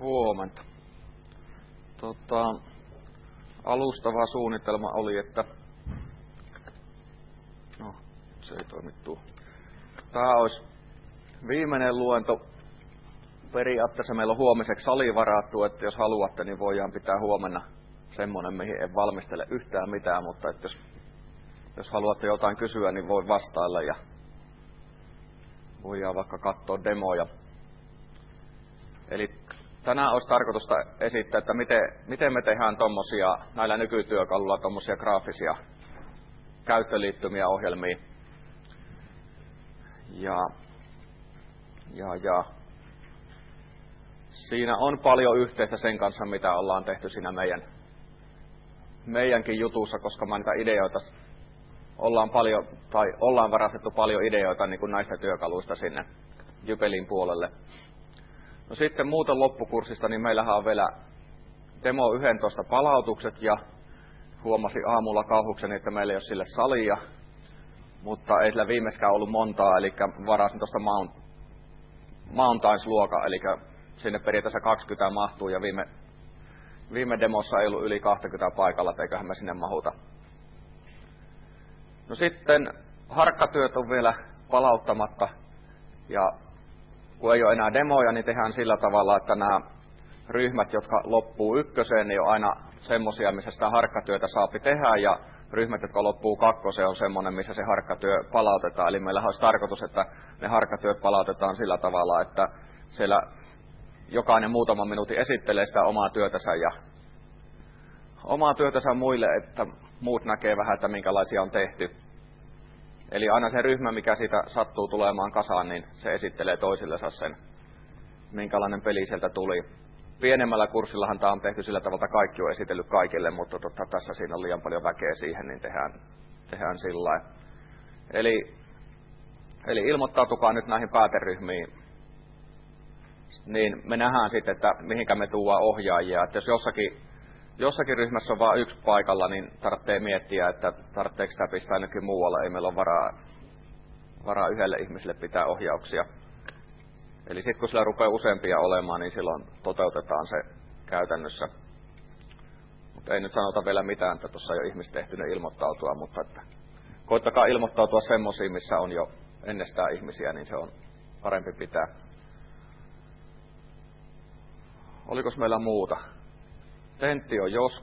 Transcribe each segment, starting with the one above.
Huomenta. Alustava suunnitelma oli, että se ei toimittu. Tämä olisi viimeinen luento. Periaatteessa meillä on huomiseksi sali varattu, että jos haluatte, niin voidaan pitää huomenna semmoinen, mihin en valmistele yhtään mitään, mutta että jos haluatte jotain kysyä, niin voi vastailla ja voidaan vaikka katsoa demoja. Eli tänään olisi tarkoitusta esittää, että miten me tehdään näillä nykytyökaluilla tommosia graafisia käyttöliittymiä ohjelmia. Ja siinä on paljon yhteistä sen kanssa, mitä ollaan tehty siinä meidänkin jutussa, koska mä niitä ideoita ollaan varastettu paljon ideoita niin kuin näistä työkaluista sinne Jypelin puolelle. No sitten muuten loppukurssista, niin meillähän on vielä Demo 11 palautukset ja huomasin aamulla kauhukseni, että meillä ei ole sille salia, mutta ei sillä viimeискään ollut montaa, eli varasin tuosta Mountains-luokan, eli sinne periaatteessa 20 mahtuu ja viime demossa ei ollut yli 20 paikalla, että eiköhän me sinne mahuta. No sitten harkkatyöt on vielä palauttamatta ja kun ei ole enää demoja, niin tehdään sillä tavalla, että nämä ryhmät, jotka loppuu ykköseen, niin on aina semmoisia, missä sitä harkkatyötä saapi tehdä, ja ryhmät, jotka loppuu kakkoseen, on semmoinen, missä se harkkatyö palautetaan. Eli meillä olisi tarkoitus, että ne harkkatyöt palautetaan sillä tavalla, että siellä jokainen muutaman minuutin esittelee sitä omaa työtänsä muille, että muut näkee vähän, että minkälaisia on tehty. Eli aina se ryhmä, mikä siitä sattuu tulemaan kasaan, niin se esittelee toisillensa sen, minkälainen peli sieltä tuli. Pienemmällä kurssillahan tämä on tehty sillä tavalla, että kaikki on esitellyt kaikille, mutta tässä siinä on liian paljon väkeä siihen, niin tehdään sillä lailla. Eli ilmoittautukaa nyt näihin pääteryhmiin, niin me nähdään sitten, että mihinkä me tuodaan ohjaajia. Että jos jossakin ryhmässä on vain yksi paikalla, niin tarvitsee miettiä, että tarvitseeko sitä pistää ainakin muualle. Ei meillä ole varaa yhdelle ihmiselle pitää ohjauksia. Eli sitten kun sillä rupeaa useampia olemaan, niin silloin toteutetaan se käytännössä. Mutta ei nyt sanota vielä mitään, että tuossa ei ole ihmiset ehtinyt ilmoittautua, mutta että koittakaa ilmoittautua semmoisiin, missä on jo ennestään ihmisiä, niin se on parempi pitää. Olikos meillä muuta? Tentti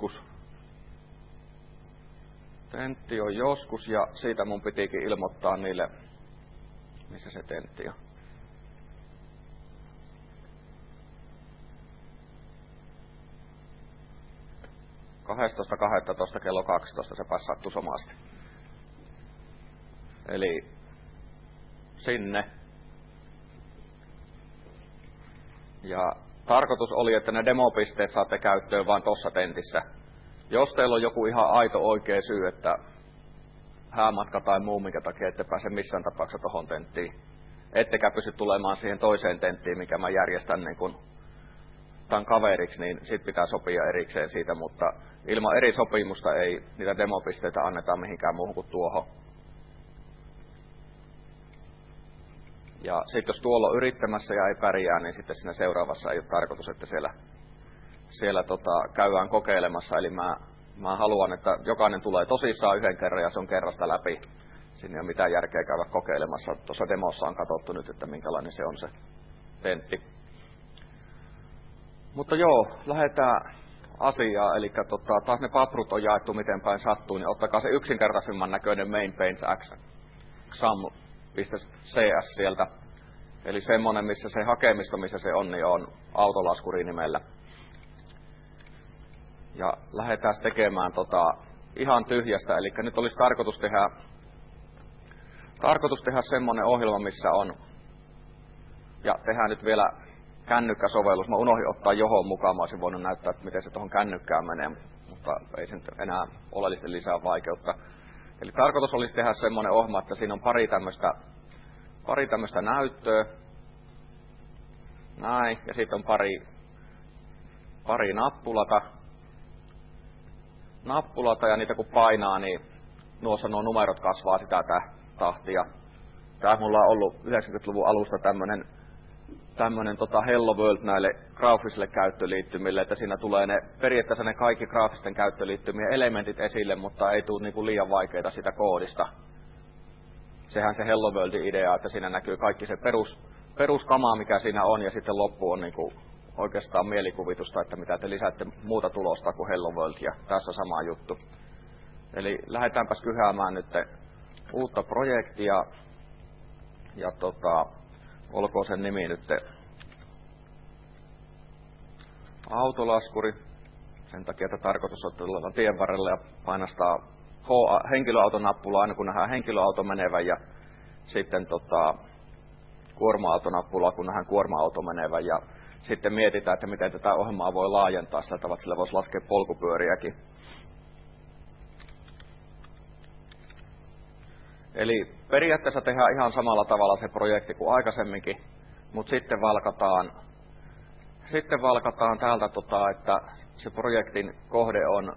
on joskus ja siitä mun pitikin ilmoittaa niille, missä se tentti on. .12. kello 12 se passattu somasti. Eli sinne. Ja tarkoitus oli, että ne demopisteet saatte käyttöön vain tuossa tentissä. Jos teillä on joku ihan aito oikea syy, että häämatka tai muu, minkä takia ette pääse missään tapauksessa tuohon tenttiin, ettekä pysty tulemaan siihen toiseen tenttiin, mikä mä järjestän niin kun tämän kaveriksi, niin sit pitää sopia erikseen siitä, mutta ilman eri sopimusta ei niitä demopisteitä anneta mihinkään muuhun kuin tuohon. Ja sitten jos tuolla on yrittämässä ja ei pärjää, niin sitten siinä seuraavassa ei ole tarkoitus, että siellä käydään kokeilemassa. Eli mä haluan, että jokainen tulee tosissaan yhden kerran ja se on kerrasta läpi. Siinä ei ole mitään järkeä käydä kokeilemassa. Tuossa demossa on katsottu nyt, että minkälainen se on se tentti. Mutta joo, lähdetään asiaan. Eli taas ne paprut on jaettu miten päin sattuu, niin ottakaa se yksinkertaisemman näköinen main paints exam.cs sieltä. Eli semmonen, missä se hakemisto, missä se on, niin on autolaskuri nimellä. Ja lähdetään tekemään ihan tyhjästä. Eli nyt olisi tarkoitus tehdä semmonen ohjelma, missä on, ja tehdään nyt vielä kännykkäsovellus. Mä unohdin ottaa johon mukaan, mä olisin voinut näyttää, että miten se tuohon kännykkään menee, mutta ei se nyt enää oleellisesti lisää vaikeutta. Eli tarkoitus olisi tehdä semmoinen ohjelma, että siinä on pari tämmöistä näyttöä. Näin, ja sitten on pari nappulata, ja niitä kun painaa, niin nuo numerot kasvaa sitä tahtia. Tää mulla on ollut 90-luvun alusta tämmönen Hello World näille graafisille käyttöliittymille, että siinä tulee periaatteessa ne kaikki graafisten käyttöliittymien elementit esille, mutta ei tule niinku liian vaikeita sitä koodista. Sehän se Hello Worldin idea, että siinä näkyy kaikki se peruskama, mikä siinä on, ja sitten loppu on niinku oikeastaan mielikuvitusta, että mitä te lisäätte muuta tulosta kuin Hello World, ja tässä sama juttu. Eli lähdetäänpäs kyhäämään nyt uutta projektia, ja olkoon sen nimi nyt autolaskuri. Sen takia, että tarkoitus on tulla tien varrelle ja painastaa henkilöautonappulaa aina kun nähdään henkilöauto menevän, ja sitten kuorma-autonappulaa kun nähdään kuorma-auto menevän, ja sitten mietitään, että miten tätä ohjelmaa voi laajentaa sillä tavalla, että sillä voisi laskea polkupyöriäkin. Eli periaatteessa tehdään ihan samalla tavalla se projekti kuin aikaisemminkin, mutta sitten valkataan täältä, että se projektin kohde on,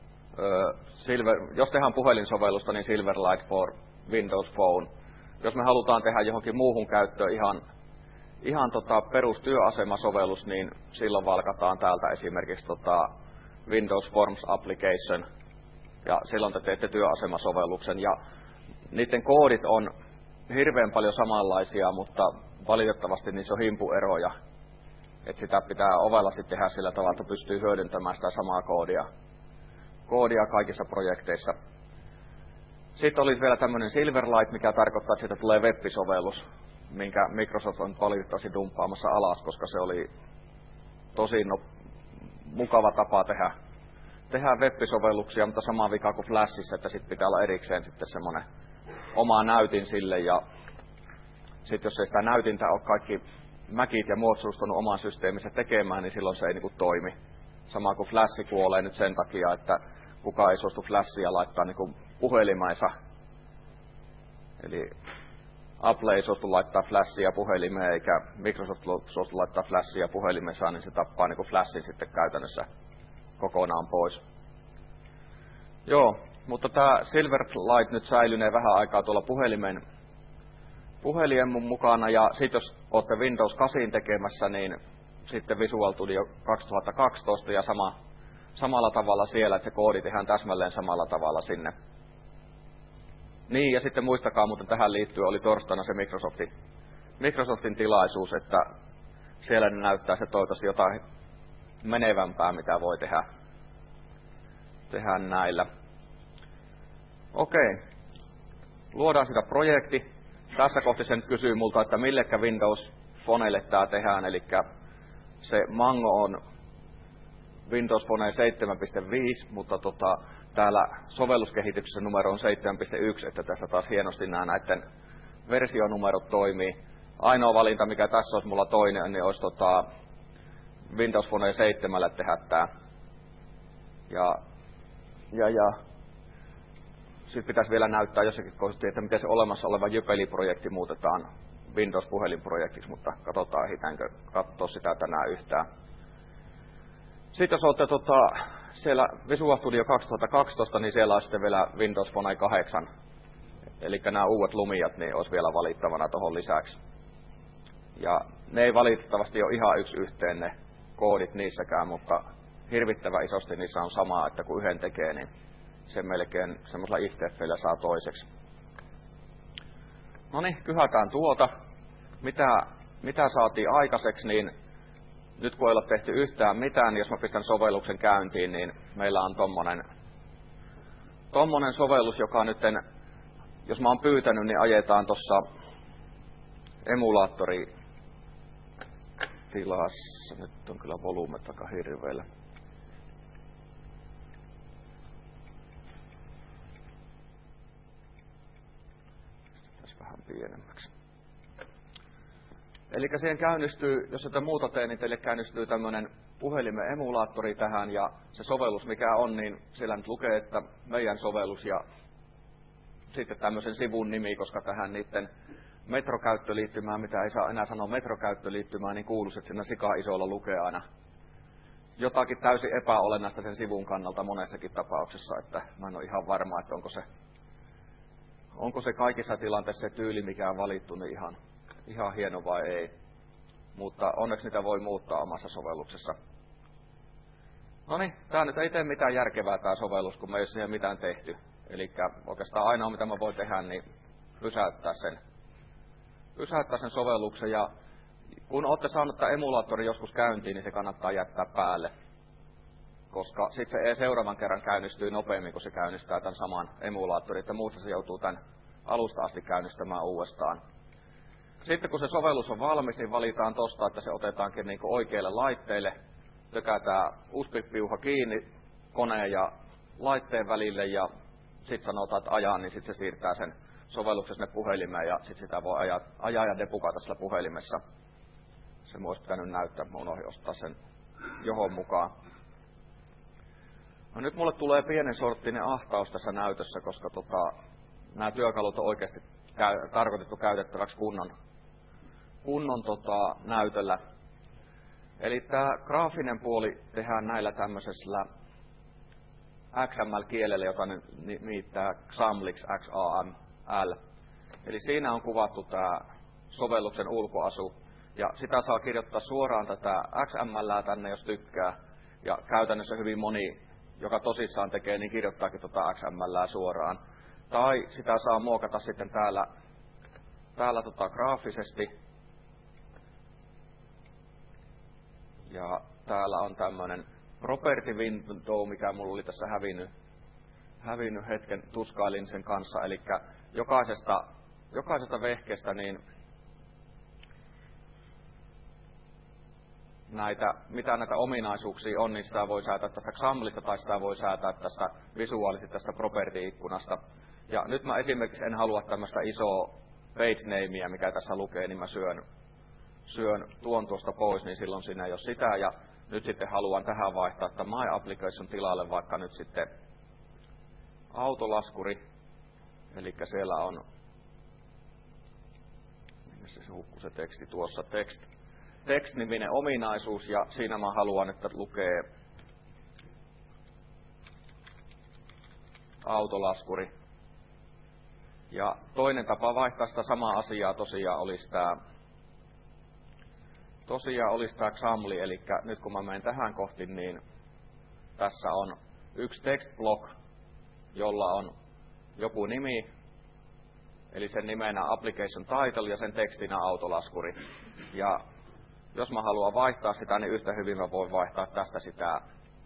jos tehdään puhelinsovellusta, niin Silverlight for Windows Phone. Jos me halutaan tehdä johonkin muuhun käyttöön ihan perustyöasemasovellus, niin silloin valkataan täältä esimerkiksi Windows Forms Application, ja silloin te teette työasemasovelluksen. Ja niiden koodit on hirveän paljon samanlaisia, mutta valitettavasti niissä on himpueroja. Että sitä pitää ovellasti tehdä sillä tavalla, että pystyy hyödyntämään sitä samaa koodia kaikissa projekteissa. Sitten olisi vielä tämmöinen Silverlight, mikä tarkoittaa, että siitä tulee web-sovellus, minkä Microsoft on valitettavasti dumppaamassa alas, koska se oli tosi mukava tapa tehdä web-sovelluksia, mutta sama vika kuin Flashissa, että sitten pitää olla erikseen sitten semmoinen oma näytin sille, ja sitten jos ei sitä näytintä ole kaikki Macit ja muut suostunut oman systeemissä tekemään, niin silloin se ei niinku toimi. Sama kuin Flash kuolee nyt sen takia, että kukaan ei suostu Flashia laittaa niinku puhelimeensa. Eli Apple ei suostu laittaa Flashia puhelimeen, eikä Microsoft suostu laittaa Flashia puhelimeensa, niin se tappaa niinku Flashin sitten käytännössä kokonaan pois. Joo, mutta tämä Silverlight nyt säilynee vähän aikaa tuolla puhelimen mukana, ja sitten jos olette Windows 8 tekemässä, niin sitten Visual Studio 2012 ja samalla tavalla siellä, että se koodi tehdään täsmälleen samalla tavalla sinne. Niin, ja sitten muistakaa, mutta tähän liittyen oli torstaina se Microsoftin tilaisuus, että siellä ne näyttää se toivottavasti jotain menevämpää, mitä voi tehdä näillä. Okei, luodaan sitä projekti. Tässä kohti sen kysyy multa, että millekä Windows Phoneille tämä tehdään, eli se Mango on Windows Phone 7.5, mutta täällä sovelluskehityksessä numero on 7.1, että tässä taas hienosti nämä näiden versionumerot toimii. Ainoa valinta, mikä tässä olisi mulla toinen, niin olisi Windows Phone 7 tehdä tämä. Ja sitten pitäisi vielä näyttää jossakin kohdassa, että miten se olemassa oleva Jypeli-projekti muutetaan Windows-puhelinprojektiksi, mutta katsotaan, ehditäänkö katsoa sitä tänään yhtään. Sitten jos olette siellä Visual Studio 2012, niin siellä on sitten vielä Windows Phone 8. Eli nämä uudet Lumiat niin olisi vielä valittavana tuohon lisäksi. Ja ne ei valitettavasti ole ihan yksi yhteen ne koodit niissäkään, mutta hirvittävän isosti niissä on samaa, että kun yhden tekee, niin se melkein semmoisella if-teffeillä saa toiseksi. Noniin, kyhätään tuota. Mitä saatiin aikaiseksi, niin nyt kun ei ole tehty yhtään mitään, niin jos mä pistän sovelluksen käyntiin, niin meillä on tommonen sovellus, joka nyt, jos mä oon pyytänyt, niin ajetaan tossa emulaattori tilassa. Nyt on kyllä volyymet aika hirveellä. Vähän pienemmäksi. Eli siihen käynnistyy, jos jotain muuta tee, niin teille käynnistyy tämmöinen puhelimen emulaattori tähän, ja se sovellus mikä on, niin siellä nyt lukee, että meidän sovellus ja sitten tämmöisen sivun nimi, koska tähän niiden metrokäyttöliittymään, mitä ei saa enää sanoa metrokäyttöliittymään, niin kuuluisi, että siinä sika isolla lukee aina jotakin täysin epäolennaista sen sivun kannalta monessakin tapauksessa, että mä en ole ihan varma, että onko se kaikissa tilanteissa se tyyli, mikä on valittu, niin ihan hieno vai ei. mutta onneksi niitä voi muuttaa omassa sovelluksessa. No niin, tää nyt ei tee mitään järkevää tää sovellus, kun me ei ole siihen mitään tehty. Eli oikeastaan ainoa mitä mä voin tehdä, niin pysäyttää sen sovelluksen. Ja kun olette saanut tämän emulaattorin joskus käyntiin, niin se kannattaa jättää päälle. Koska sitten se seuraavan kerran käynnistyy nopeammin, kun se käynnistää tämän saman emulaattorin, että muussa se joutuu tämän alusta asti käynnistämään uudestaan. Sitten kun se sovellus on valmis, niin valitaan tosta, että se otetaankin niin kuin oikeille laitteille. Tökätään USB-piuha kiinni koneen ja laitteen välille ja sitten sanotaan, että ajaa, niin sitten se siirtää sen sovelluksen sinne puhelimeen ja sitten sitä voi ajaa ja depukata sillä puhelimessa. Se olisi pitänyt näyttää, mä unohdin ostaa sen johon mukaan. No nyt mulle tulee pienen sorttinen ahtaus tässä näytössä, koska nämä työkalut on oikeasti tarkoitettu käytettäväksi kunnon näytöllä. Eli tämä graafinen puoli tehdään näillä tämmöisellä XML-kielellä, jota nimittää XAMLiksi, XAML. Eli siinä on kuvattu tämä sovelluksen ulkoasu. Ja sitä saa kirjoittaa suoraan tätä XMLää tänne, jos tykkää. Ja käytännössä hyvin moni, joka tosissaan tekee, niin kirjoittaakin XMLää suoraan. Tai sitä saa muokata sitten täällä graafisesti. Ja täällä on tämmöinen property window, mikä mulla oli tässä hävinnyt hetken, tuskailin sen kanssa. Eli jokaisesta vehkeestä niin mitä näitä ominaisuuksia on, niin sitä voi säätää tästä XAMLista tai sitä voi säätää tästä visuaalisesti tästä property-ikkunasta. Ja nyt mä esimerkiksi en halua tämmöistä isoa page namea, mikä tässä lukee, niin mä syön tuon tuosta pois, niin silloin siinä ei ole sitä. Ja nyt sitten haluan tähän vaihtaa että My Application tilalle vaikka nyt sitten autolaskuri. Eli siellä on, missä se hukkuu se teksti tuossa, text-niminen ominaisuus, ja siinä mä haluan, että lukee autolaskuri. Ja toinen tapa vaihtaa sitä samaa asiaa tosiaan olisi tämä XAML, eli nyt kun mä menen tähän kohti, niin tässä on yksi text block, jolla on joku nimi, eli sen nimenä application title ja sen tekstinä autolaskuri. Ja jos mä haluan vaihtaa sitä, niin yhtä hyvin mä voin vaihtaa tästä sitä.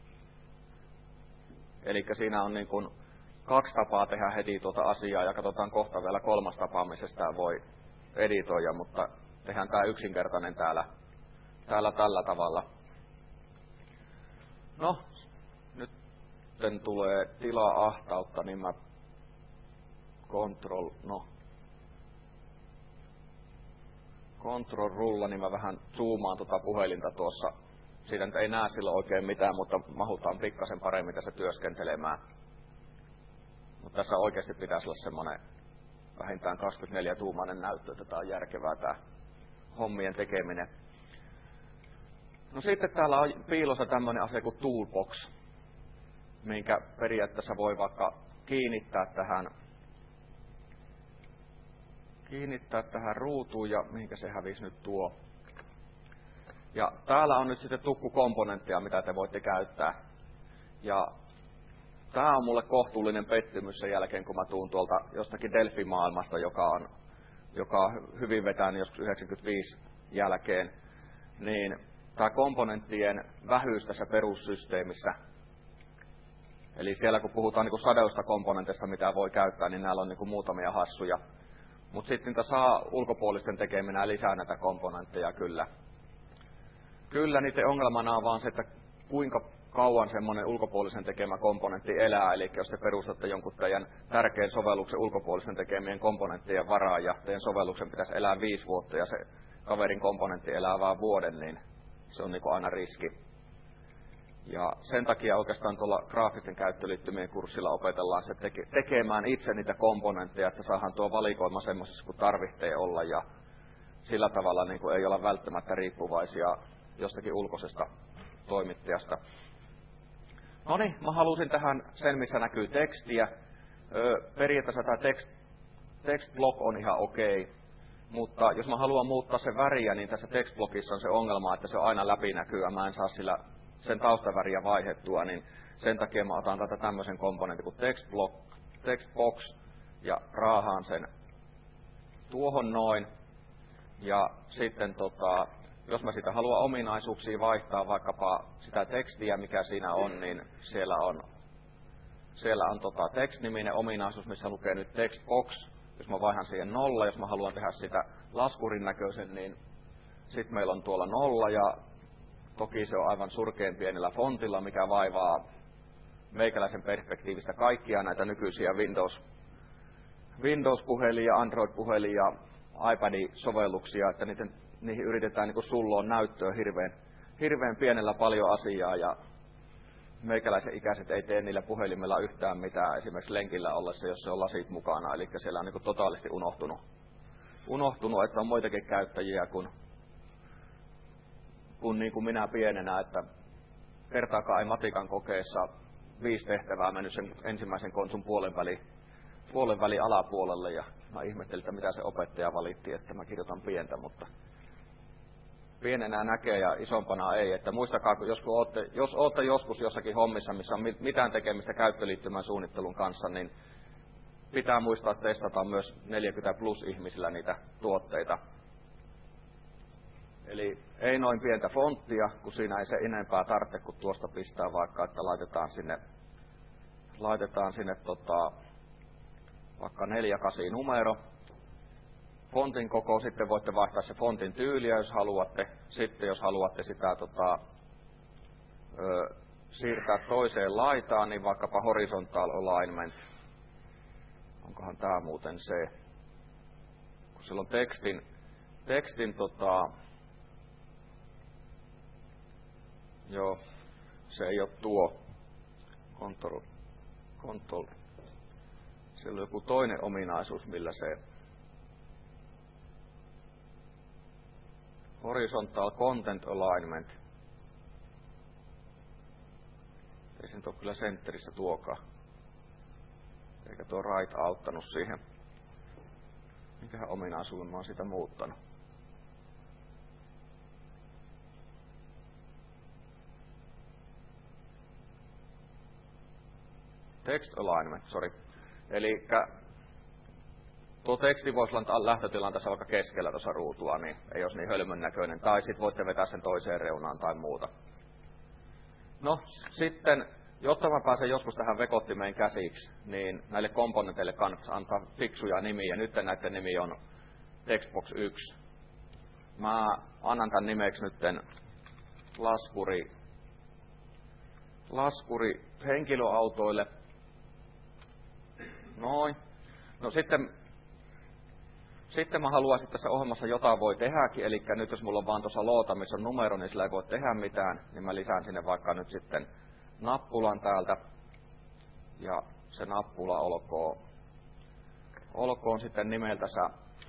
Eli siinä on niin kuin 2 tapaa tehdä heti tuota asiaa, ja katsotaan kohta vielä 3. tapa, missä sitä voi editoida, mutta tehdään tämä yksinkertainen täällä tällä tavalla. No, nyt tulee tilaa ahtautta, niin mä Control rulla, niin mä vähän zoomaan puhelinta tuossa. Siitä nyt ei näe silloin oikein mitään, mutta mahutaan pikkasen paremmin tässä työskentelemään. Mutta tässä oikeasti pitäisi olla semmoinen vähintään 24-tuumainen näyttö, että tämä on järkevää tämä hommien tekeminen. No sitten täällä on piilossa tämmöinen asia kuin Toolbox, minkä periaatteessa voi vaikka kiinnittää tähän ruutuun, ja mihinkä se hävisi nyt tuo. Ja täällä on nyt sitten tukkukomponentteja, mitä te voitte käyttää. Ja tää on mulle kohtuullinen pettymys sen jälkeen, kun mä tuun tuolta jostakin Delphi-maailmasta, joka on hyvin vetänyt joskus 95 jälkeen. Niin tää komponenttien vähyys tässä perussysteemissä. Eli siellä kun puhutaan niin sadoista komponenteista, mitä voi käyttää, niin näillä on niin muutamia hassuja. Mutta sitten niitä saa ulkopuolisten tekeminen lisää näitä komponentteja kyllä. Kyllä niiden ongelmana on vaan se, että kuinka kauan semmoinen ulkopuolisen tekemä komponentti elää. Eli jos te perustatte jonkun teidän tärkeän sovelluksen ulkopuolisten tekemien komponenttien varaan ja teidän sovelluksen pitäisi elää 5 vuotta ja se kaverin komponentti elää vain vuoden, niin se on niin aina riski. Ja sen takia oikeastaan tuolla graafisten käyttöliittymien kurssilla opetellaan se tekemään itse niitä komponentteja, että saadaan tuo valikoima semmoisessa kuin tarvitsee olla, ja sillä tavalla niin kuin ei olla välttämättä riippuvaisia jostakin ulkoisesta toimittajasta. No niin, mä halusin tähän sen, missä näkyy tekstiä. Periaatteessa tämä text block on ihan okei, Mutta jos mä haluan muuttaa sen väriä, niin tässä textblogissa on se ongelma, että se on aina läpinäkyvä. Mä en saa sillä sen taustaväriä vaihdettua, niin sen takia mä otan tätä tämmöisen komponentin kuin textbox ja raahaan sen tuohon noin. Ja sitten jos mä sitä haluan ominaisuuksia vaihtaa, vaikkapa sitä tekstiä, mikä siinä on, niin siellä on text-niminen ominaisuus, missä lukee nyt textbox. Jos mä vaihan siihen 0, jos mä haluan tehdä sitä laskurin näköisen, niin sitten meillä on tuolla 0, ja toki se on aivan surkean pienellä fontilla, mikä vaivaa meikäläisen perspektiivistä kaikkia näitä nykyisiä Windows-puhelia, Android-puhelia ja iPad-sovelluksia, että niihin yritetään niin sulloa näyttöä hirveän pienellä paljon asiaa, ja meikäläisen ikäiset ei tee niillä puhelimilla yhtään mitään, esimerkiksi lenkillä ollessa, jos se on lasit mukana, eli siellä on niin totaalisti unohtunut, että on muitakin käyttäjiä kuin niin kuin minä pienenä, että kertaakaan ei matikan kokeessa 5 tehtävää mennyt sen ensimmäisen konsun puolen väli alapuolelle, ja mä ihmettelin, että mitä se opettaja valitti, että mä kirjoitan pientä, mutta pienenä näkee ja isompana ei. Että muistakaa, jos olette joskus jossakin hommissa, missä on mitään tekemistä käyttöliittymän suunnittelun kanssa, niin pitää muistaa testata myös 40 plus ihmisillä niitä tuotteita. Eli ei noin pientä fonttia, kun siinä ei se enempää tarvitse, kun tuosta pistää vaikka, että laitetaan sinne vaikka 48 numero. Fontin koko, sitten voitte vaihtaa se fontin tyyliä, jos haluatte. Sitten jos haluatte sitä siirtää toiseen laitaan, niin vaikkapa horizontal alignment. Onkohan tää muuten se? Kun sillä on tekstin joo, se ei ole tuo control. Siellä on joku toinen ominaisuus, millä se horizontal content alignment. Ei se nyt ole kyllä centerissä tuokaan. Eikä tuo right auttanut siihen. Mikähän ominaisuuden mä oon sitä muuttanut. Text alignment, sorry. Eli tuo teksti voisi olla lähtötilanteessa vaikka keskellä tuossa ruutua, niin ei olisi niin hölmön näköinen. Tai sitten voitte vetää sen toiseen reunaan tai muuta. No sitten, jotta mä pääsen joskus tähän vekottimeen käsiksi, niin näille komponenteille kannattaa antaa fiksuja nimiä. Nyt näiden nimi on Textbox 1. Mä annan tämän nimeksi nytten laskuri henkilöautoille. Noin. No sitten mä haluaisin tässä ohjelmassa jotain voi tehdäkin, eli nyt jos mulla on vaan tuossa loota, missä on numero, niin sillä ei voi tehdä mitään, niin mä lisään sinne vaikka nyt sitten nappulan täältä, ja se nappula olkoon sitten nimeltänsä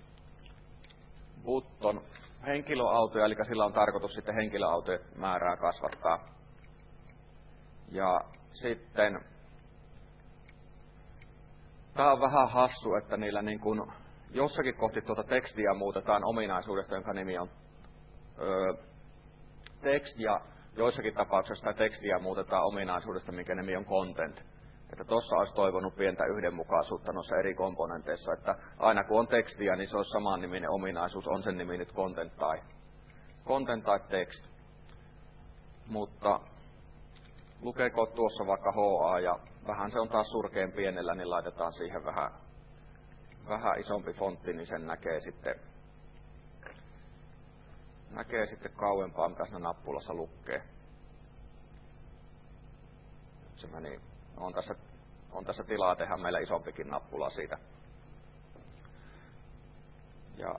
button henkilöautoja, eli sillä on tarkoitus sitten henkilöautojen määrää kasvattaa. Ja sitten tää on vähän hassu, että niillä niin kun jossakin kohti tuota tekstiä muutetaan ominaisuudesta, jonka nimi on text, ja joissakin tapauksissa sitä tekstiä muutetaan ominaisuudesta, minkä nimi on content. Että tuossa olisi toivonut pientä yhdenmukaisuutta noissa eri komponenteissa, että aina kun on tekstiä, niin se olisi saman niminen ominaisuus, on sen nimi nyt content tai text. Mutta lukeeko tuossa vaikka HA ja vähän se on taas surkean pienellä, niin laitetaan siihen vähän isompi fontti, niin sen näkee sitten kauempaa, mitä siinä nappulassa lukee. Se meni. On tässä tilaa tehdä meillä isompikin nappula siitä. Ja.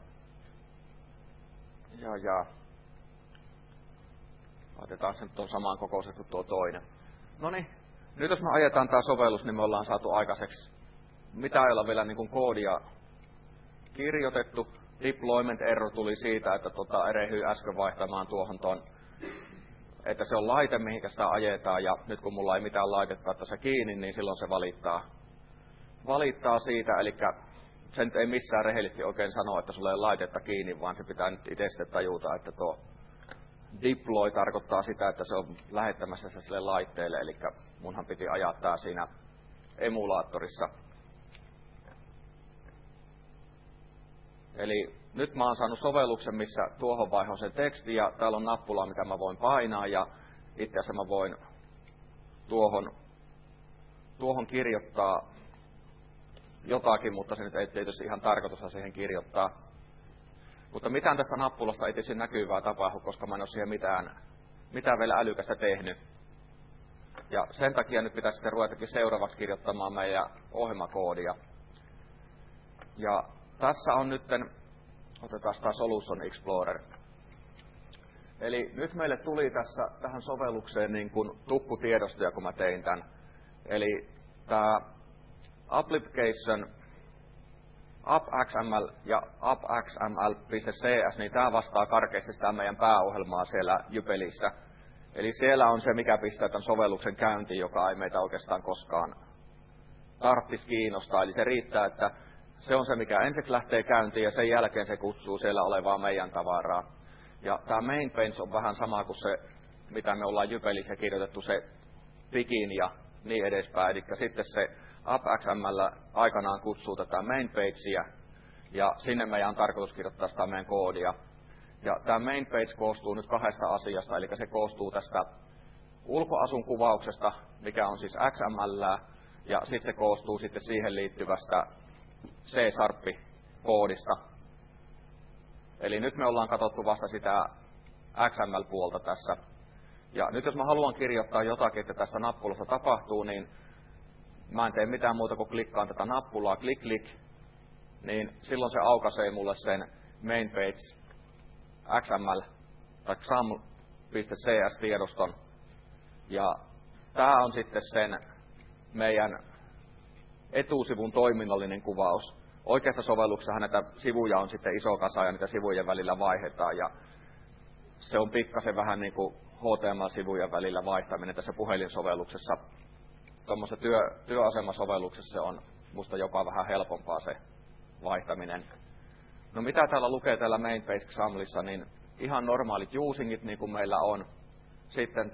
Laitetaan sen tuon samaan kokoiset kuin tuo toinen. Noniin. Nyt jos me ajetaan tää sovellus, niin me ollaan saatu aikaiseksi, mitä ei olla vielä niin kuin koodia kirjoitettu. Deployment error tuli siitä, että erehyi äsken vaihtamaan tuohon että se on laite, mihinkä sitä ajetaan, ja nyt kun mulla ei mitään laitetta tässä kiinni, niin silloin se valittaa siitä, eli sen ei missään rehellisesti oikein sano, että sulla ei laitetta kiinni, vaan se pitää nyt itse sitten tajuta, että tuo deploy tarkoittaa sitä, että se on lähettämässä se sille laitteelle, eli munhan piti ajaa tää siinä emulaattorissa. Eli nyt mä oon saanut sovelluksen, missä tuohon vaihoon se teksti, ja täällä on nappula, mitä mä voin painaa, ja itse asiassa mä voin tuohon kirjoittaa jotakin, mutta se nyt ei tietysti ihan tarkoitus siihen kirjoittaa. Mutta mitään tästä nappulasta ei tietysti näkyvää tapahdu, koska mä en ole siihen mitään vielä älykästä tehnyt. Ja sen takia nyt pitäisi sitten ruvetakin seuraavaksi kirjoittamaan meidän ohjelmakoodia. Ja tässä on nyt, otetaan tämä Solution Explorer. Eli nyt meille tuli tähän sovellukseen niin kuin tukkutiedostoja, kun mä tein tämän. Eli tämä application app.xml ja app.xml.cs, niin tämä vastaa karkeasti sitä meidän pääohjelmaa siellä Jypelissä. Eli siellä on se, mikä pistää tämän sovelluksen käyntiin, joka ei meitä oikeastaan koskaan tarvitsisi kiinnostaa. Eli se riittää, että se on se, mikä ensiksi lähtee käyntiin ja sen jälkeen se kutsuu siellä olevaa meidän tavaraa. Ja tämä main page on vähän sama kuin se, mitä me ollaan Jypelissä kirjoitettu, se begin ja niin edespäin. Eli sitten se app.xml aikanaan kutsuu tätä main pagea ja sinne meidän on tarkoitus kirjoittaa sitä meidän koodia. Ja tämä main page koostuu nyt kahdesta asiasta, eli se koostuu tästä ulkoasun kuvauksesta, mikä on siis XML, ja sitten se koostuu sitten siihen liittyvästä C#-koodista. Eli nyt me ollaan katsottu vasta sitä XML-puolta tässä. Ja nyt jos mä haluan kirjoittaa jotakin, että tästä nappulasta tapahtuu, niin mä en tee mitään muuta kuin klikkaan tätä nappulaa, klik, niin silloin se aukaisee mulle sen main page XML tai xaml.cs-tiedoston. Ja tää on sitten sen meidän etusivun toiminnallinen kuvaus. Oikeassa sovelluksessa näitä sivuja on sitten iso kasa ja niitä sivujen välillä vaihdetaan. Ja se on pikkasen vähän niin kuin HTML-sivujen välillä vaihtaminen tässä puhelinsovelluksessa. Tuommoisessa työasemasovelluksessa se on musta jopa vähän helpompaa se vaihtaminen. No mitä täällä lukee täällä main page XAMLissa, niin ihan normaalit usingit niin kuin meillä on. Sitten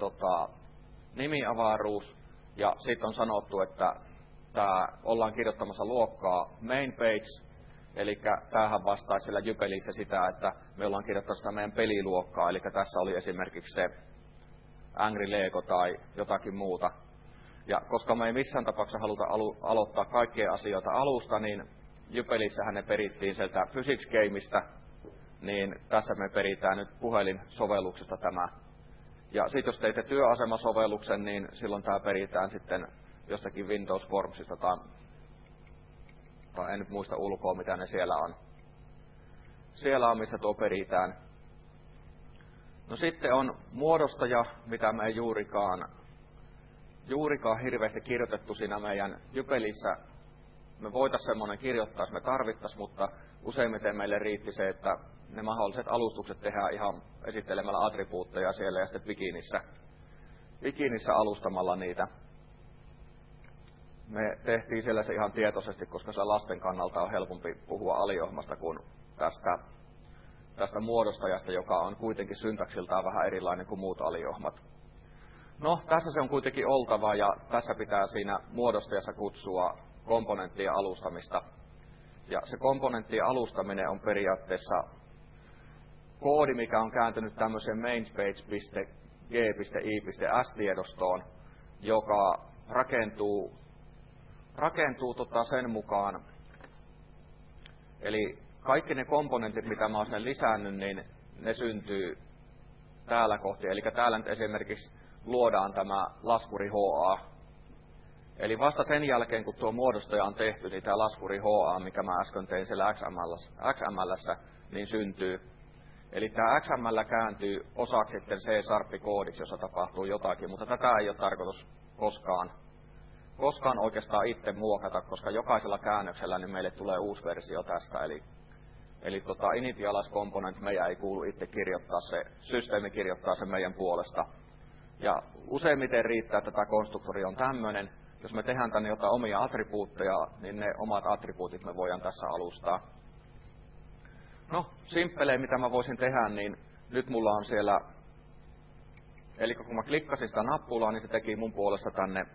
nimiavaruus ja sitten on sanottu, että ollaan kirjoittamassa luokkaa main page, eli tämähän vastaisi siellä Jypelissä sitä, että me ollaan kirjoittamassa sitä meidän peliluokkaa, eli tässä oli esimerkiksi se Angry Lego tai jotakin muuta. Ja koska me ei missään tapauksessa haluta aloittaa kaikkia asioita alusta, niin Jypelissähän ne perittiin sieltä Physics Gameista, niin tässä me peritään nyt puhelinsovelluksesta tämä. Ja sitten jos teitte työasemasovelluksen, niin silloin tämä peritään sitten jostakin Windows Formsista tai en nyt muista ulkoa, mitä ne siellä on. Siellä on, missä tuo peritään. No sitten on muodostaja, mitä me ei juurikaan hirveästi kirjoitettu siinä meidän Jypelissä. Me voitaisiin semmoinen kirjoittaa, jos me tarvittaisiin, mutta useimmiten meille riitti se, että ne mahdolliset alustukset tehdään ihan esittelemällä attribuutteja siellä ja sitten Bikinissä alustamalla niitä. Me tehtiin siellä se ihan tietoisesti, koska se lasten kannalta on helpompi puhua aliohmasta kuin tästä muodostajasta, joka on kuitenkin syntaksiltaan vähän erilainen kuin muut aliohmat. No, tässä se on kuitenkin oltava ja tässä pitää siinä muodostajassa kutsua komponenttien alustamista. Ja se komponenttien alustaminen on periaatteessa koodi, mikä on kääntynyt tämmöiseen mainpage.g.i.s-tiedostoon, joka rakentuu sen mukaan. Eli kaikki ne komponentit, mitä mä oon sinne lisännyt, niin ne syntyy täällä kohti. Eli täällä nyt esimerkiksi luodaan tämä laskuri HA. Eli vasta sen jälkeen, kun tuo muodostaja on tehty, niin tämä laskuri HA, mikä mä äsken tein siellä XML:ssä, niin syntyy. Eli tämä XML kääntyy osaksi sitten C#-koodiksi, jossa tapahtuu jotakin, mutta tätä ei ole tarkoitus koskaan oikeastaan itse muokata, koska jokaisella käännöksellä niin meille tulee uusi versio tästä. Eli initialize component meidän ei kuulu itse kirjoittaa, se systeemi kirjoittaa sen meidän puolesta. Ja useimmiten riittää, että tämä konstruktori on tämmöinen, jos me tehdään tänne jotain omia attribuutteja, niin ne omat attribuutit me voidaan tässä alustaa. No, simppelein mitä mä voisin tehdä, niin nyt mulla on siellä, eli kun mä klikkasin sitä nappulaa, niin se teki mun puolesta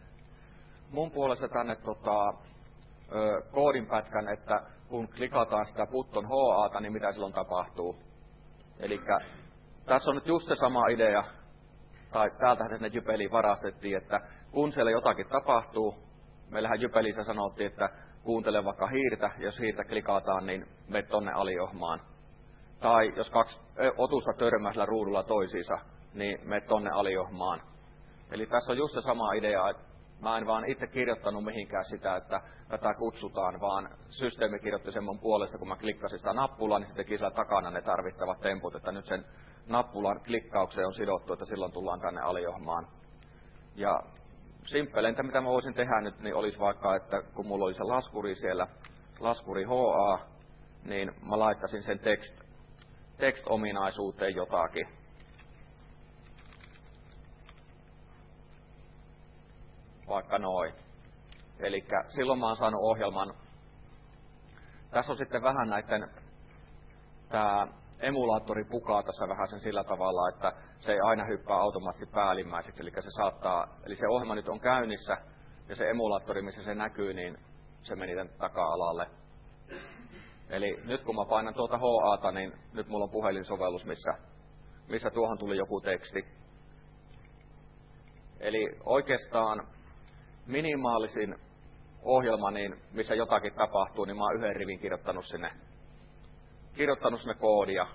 tänne koodinpätkän, että kun klikataan sitä button HA:ta, niin mitä silloin tapahtuu. Eli tässä on nyt just se sama idea, tai täältähän se sinne Jypeliin varastettiin, että kun siellä jotakin tapahtuu, meillähän Jypelissä sanottiin, että kuuntele vaikka hiirtä, ja jos hiirtä klikataan, niin mene tonne aliohmaan. Tai jos kaksi otusta törmää sillä ruudulla toisiinsa, niin mene tonne aliohmaan. Eli tässä on just se sama idea, että mä en vaan itse kirjoittanut mihinkään sitä, että tätä kutsutaan, vaan systeemi kirjoitti sen mun puolesta, kun mä klikkasin sitä nappulaa, niin se teki siellä takana ne tarvittavat temput, että nyt sen nappulan klikkaukseen on sidottu, että silloin tullaan tänne aliohmaan. Ja simppeleintä, mitä mä voisin tehdä nyt, niin olisi vaikka, että kun mulla oli se laskuri siellä, laskuri HA, niin mä laittaisin sen text-ominaisuuteen jotakin. Vaikka noin. Eli silloin mä oon saanut ohjelman. Tässä on sitten vähän tää emulaattori pukaa tässä vähän sen sillä tavalla, että se ei aina hyppää automaattisesti päällimmäiseksi. Eli se ohjelma nyt on käynnissä ja se emulaattori, missä se näkyy, niin se meni tämän taka-alalle. Eli nyt kun mä painan tuota HA:ta, niin nyt mulla on puhelinsovellus, missä tuohon tuli joku teksti. Eli oikeastaan minimaalisin ohjelma, niin missä jotakin tapahtuu, niin mä oon yhden rivin kirjoittanut sinne koodia.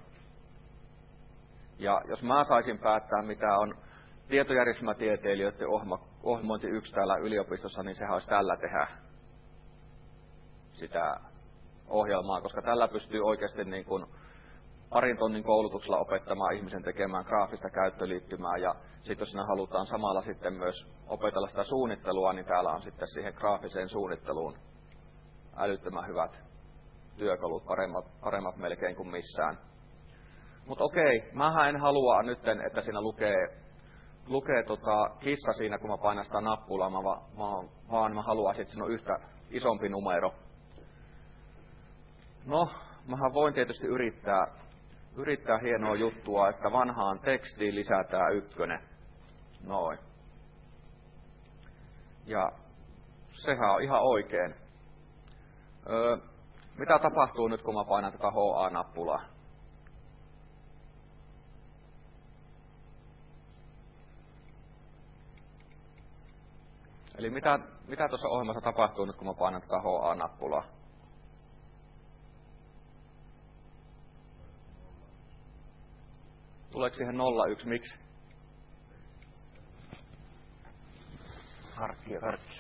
Ja jos mä saisin päättää, mitä on tietojärjestelmätieteilijöiden ohjelmointi 1 täällä yliopistossa, niin sehän olisi tällä tehdä sitä ohjelmaa, koska tällä pystyy oikeasti niin kuin parin tonnin koulutuksella opettamaan ihmisen tekemään graafista käyttöliittymää, ja sitten jos siinä halutaan samalla sitten myös opetella sitä suunnittelua, niin täällä on sitten siihen graafiseen suunnitteluun älyttömän hyvät työkalut, paremmat melkein kuin missään. Mutta okei, mähän en halua nyt, että siinä lukee kissa siinä, kun mä painan sitä nappulaa, vaan mä haluaisin, että siinä on yhtä isompi numero. No, mähän voin tietysti yrittää hienoa juttua, että vanhaan tekstiin lisätään 1. Noin. Ja sehän on ihan oikein. Mitä tapahtuu nyt, kun mä painan tätä HA-nappulaa? Eli mitä tuossa ohjelmassa tapahtuu nyt, kun mä painan tätä HA-nappulaa? Tuleeko siihen 01? Miksi? Harkki.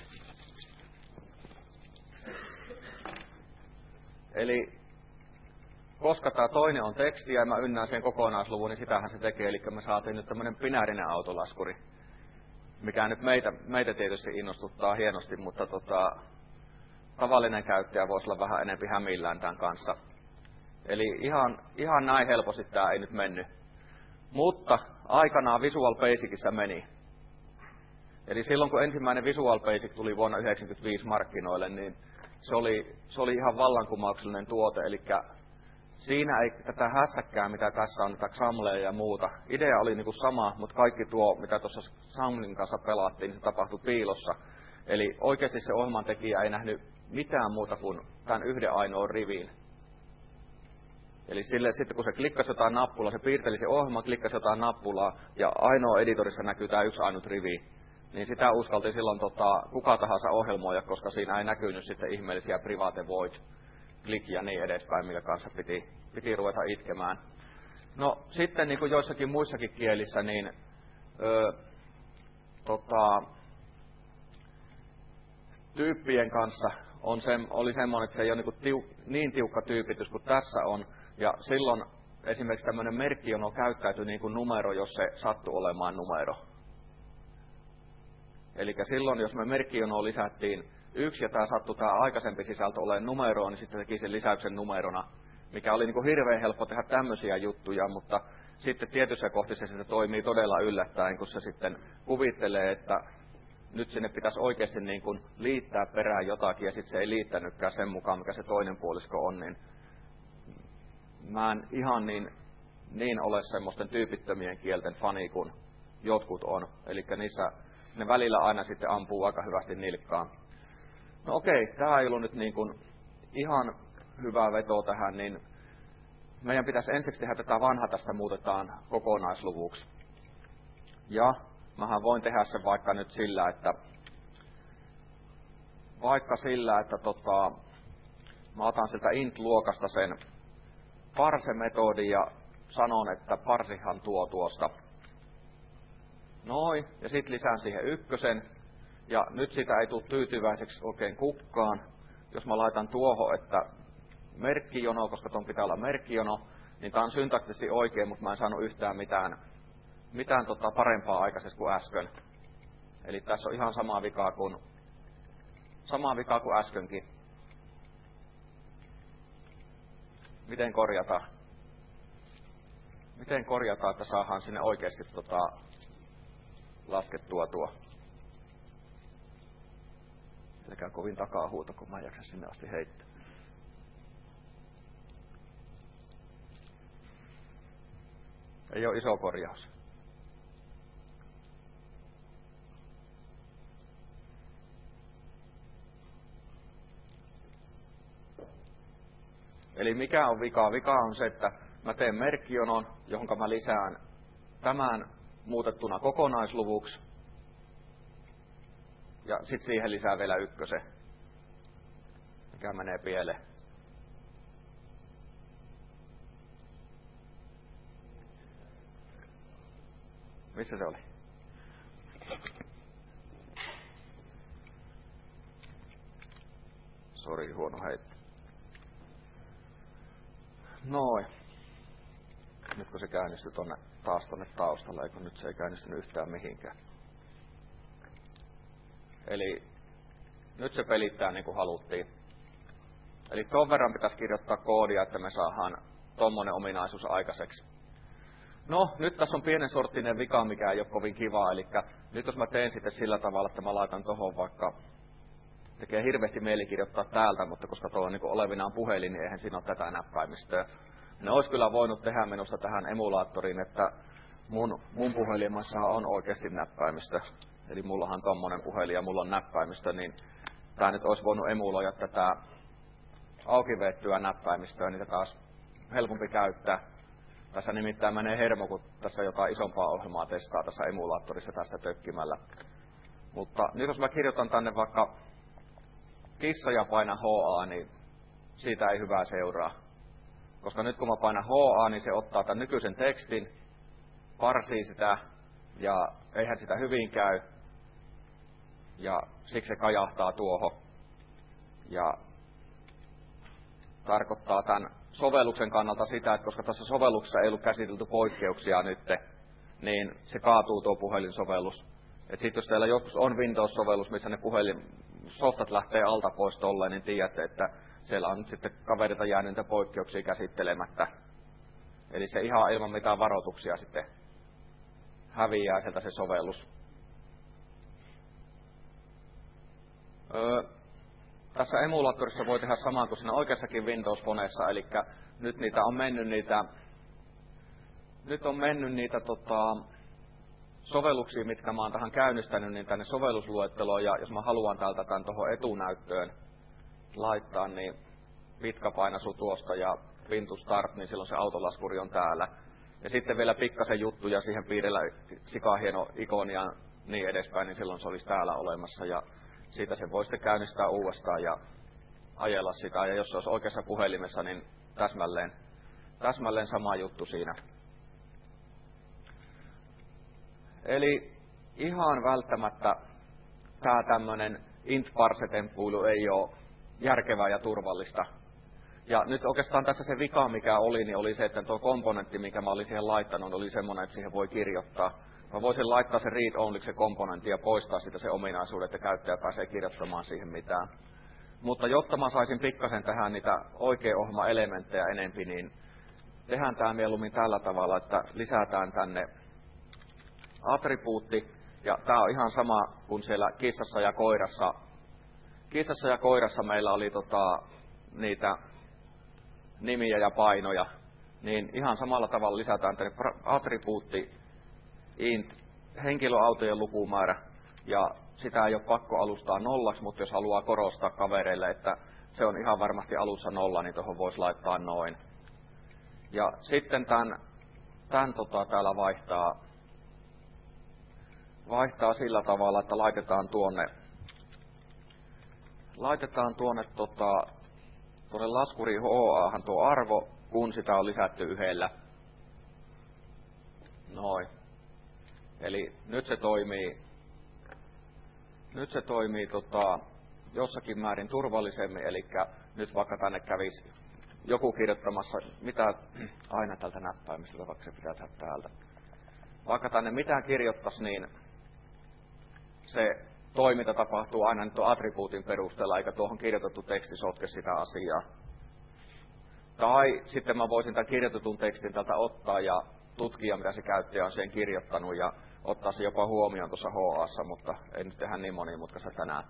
Eli koska tämä toinen on tekstiä ja mä ynnään sen kokonaisluvun, niin sitähän se tekee. Eli me saatiin nyt tämmöinen binäärinen autolaskuri, mikä nyt meitä tietysti innostuttaa hienosti, mutta tavallinen käyttäjä voisi olla vähän enemmän hämillään tämän kanssa. Eli ihan näin helposti tämä ei nyt mennyt. Mutta aikanaan Visual Basicissa meni. Eli silloin kun ensimmäinen Visual Basic tuli vuonna 1995 markkinoille, niin se oli ihan vallankumouksellinen tuote. Eli siinä ei tätä hässäkkää, mitä tässä on, tätä XAMLea ja muuta. Idea oli niinku sama, mutta kaikki tuo, mitä tuossa XAMLin kanssa pelattiin, niin se tapahtui piilossa. Eli oikeasti se ohjelman tekijä ei nähnyt mitään muuta kuin tämän yhden ainoan rivin. Eli sitten kun se klikkasi jotain nappulaa, se piirteli se ohjelma, klikkasi jotain nappulaa, ja ainoa editorissa näkyy tämä yksi ainut rivi. Niin sitä uskalti silloin kuka tahansa ohjelmoida, koska siinä ei näkynyt sitten ihmeellisiä private void, click ja niin edespäin, millä kanssa piti ruveta itkemään. No sitten niin kuin joissakin muissakin kielissä, niin tyyppien kanssa oli semmoinen, että se ei ole niin tiukka tyypitys kuin tässä on. Ja silloin esimerkiksi tämmöinen merkkijono käyttäytyi niin kuin numero, jos se sattui olemaan numero. Eli silloin, jos me merkkijonoon lisättiin 1 ja tämä sattui tämä aikaisempi sisältö olemaan numeroon, niin sitten teki sen lisäyksen numerona, mikä oli niin kuin hirveän helppo tehdä tämmöisiä juttuja, mutta sitten tietyssä kohdissa se toimii todella yllättäen, kun se sitten kuvittelee, että nyt sinne pitäisi oikeasti niin kuin liittää perään jotakin, ja sitten se ei liittänytkään sen mukaan, mikä se toinen puolisko on, niin mä en ihan niin ole semmoisten tyypittömien kielten fani kuin jotkut on. Eli niissä ne välillä aina sitten ampuu aika hyvästi nilkkaan. No okei, tämä ei ollut nyt niin kuin ihan hyvä veto tähän, niin meidän pitäisi ensiksi tehdä tätä vanha, tästä muutetaan kokonaisluvuksi. Ja mähän voin tehdä sen vaikka nyt sillä, että mä otan siltä int-luokasta sen parse-metodin ja sanon, että parsihan tuo tuosta. Noin, ja sitten lisään siihen ykkösen. Ja nyt sitä ei tule tyytyväiseksi oikein kukaan. Jos mä laitan tuohon, että merkkijono, koska ton pitää olla merkkijono, niin tää on syntaktisesti oikein, mutta mä en saanut yhtään mitään parempaa aikaisessa kuin äsken. Eli tässä on ihan samaa vikaa kuin äskenkin. Miten korjataan, että saadaan sinne oikeasti laskettua tuo. Sekä kovin takahuuto, kun mä en jaksa sinne asti heittää. Ei ole iso korjaus. Eli mikä on vika? Vika on se, että mä teen merkkijonon, johon mä lisään tämän muutettuna kokonaisluvuksi. Ja sitten siihen lisää vielä ykkösen, mikä menee pieleen. Missä se oli? Sori, huono heitto. Noin. Nyt kun se käynnistyi taas tonne taustalle, eikö nyt se ei käynnistynyt yhtään mihinkään. Eli nyt se pelittää niin kuin haluttiin. Eli ton verran pitäisi kirjoittaa koodia, että me saadaan tommonen ominaisuus aikaiseksi. No, nyt tässä on pienen sorttinen vika, mikä ei ole kovin kiva. Eli nyt jos mä teen sitten sillä tavalla, että mä laitan tohon vaikka, tekee hirveästi mieli kirjoittaa täältä, mutta koska tuo on niin kuin olevinaan puhelin, niin eihän siinä ole tätä näppäimistöä. Ne olisi kyllä voinut tehdä minusta tähän emulaattoriin, että mun puhelimessa on oikeasti näppäimistö. Eli mullahan on tommonen puhelin ja mulla on näppäimistö, niin tää nyt olisi voinut emuloida tätä auki veettyä näppäimistöä, niin tätä olisi helpompi käyttää. Tässä nimittäin menee hermo, kun tässä jotain isompaa ohjelmaa testaa tässä emulaattorissa tästä tökkimällä. Mutta nyt jos mä kirjoitan tänne vaikka kissa ja painan HA, niin siitä ei hyvää seuraa. Koska nyt kun mä painan HA, niin se ottaa tämän nykyisen tekstin, parsii sitä, ja eihän sitä hyvin käy. Ja siksi se kajahtaa tuohon. Ja tarkoittaa tämän sovelluksen kannalta sitä, että koska tässä sovelluksessa ei ollut käsitelty poikkeuksia nyt, niin se kaatuu tuo puhelinsovellus. Sitten jos teillä joskus on Windows-sovellus, missä ne softat lähtee alta pois tolleen, niin tiedätte, että siellä on nyt sitten kaverilta jäänyt niitä poikkeuksia käsittelemättä. Eli se ihan ilman mitään varoituksia sitten häviää sieltä se sovellus. Tässä emulaattorissa voi tehdä samaa kuin siinä oikeassakin Windows-koneessa, eli nyt on mennyt niitä sovelluksia, mitkä mä oon tähän käynnistänyt, niin tänne sovellusluetteloon, ja jos mä haluan täältä tämän tuohon etunäyttöön laittaa, niin pitkä painaisu tuosta ja Windows Start, niin silloin se autolaskuri on täällä. Ja sitten vielä pikkasen juttuja siihen piirellä sikahieno ikonia niin edespäin, niin silloin se olisi täällä olemassa. Ja siitä se voi sitten käynnistää uudestaan ja ajella sitä. Ja jos se olisi oikeassa puhelimessa, niin täsmälleen sama juttu siinä. Eli ihan välttämättä tämä tämmöinen int-parse-temppuilu ei ole järkevää ja turvallista. Ja nyt oikeastaan tässä se vika, mikä oli, niin oli se, että tuo komponentti, mikä mä olin siihen laittanut, oli semmoinen, että siihen voi kirjoittaa. Mä voisin laittaa se read-only se komponentti ja poistaa sitä se ominaisuuden, että käyttäjä pääsee kirjoittamaan siihen mitään. Mutta jotta mä saisin pikkasen tähän niitä oikea ohjelma-elementtejä enempi, niin tehdään tämä mieluummin tällä tavalla, että lisätään tänne attribuutti, Ja tää on ihan sama kuin siellä Kissassa ja koirassa. Kissassa ja koirassa meillä oli niitä nimiä ja painoja. Niin ihan samalla tavalla lisätään tänne attribuutti int henkilöautojen lukumäärä. Ja sitä ei ole pakko alustaa nollaksi, mutta jos haluaa korostaa kavereille, että se on ihan varmasti alussa 0, niin tuohon voisi laittaa noin. Ja sitten tän täällä vaihtaa sillä tavalla, että laitetaan tuonne laskuri HA:han tuo arvo, kun sitä on lisätty yhdellä. Noin. Eli nyt se toimii jossakin määrin turvallisemmin, eli nyt vaikka tänne kävisi joku kirjoittamassa, mitä aina tältä näppäimistä, vaikka se pitää tehdä täältä. Vaikka tänne mitään kirjoittaisi, niin se toiminta tapahtuu aina nyt tuon attribuutin perusteella, eikä tuohon kirjoitettu teksti sotke sitä asiaa. Tai sitten mä voisin tämän kirjoitetun tekstin tältä ottaa ja tutkia, mitä se käyttäjä on siihen kirjoittanut, ja ottaa se jopa huomioon tuossa HA:ssa, mutta ei nyt tehdä niin monimutkaista tänään.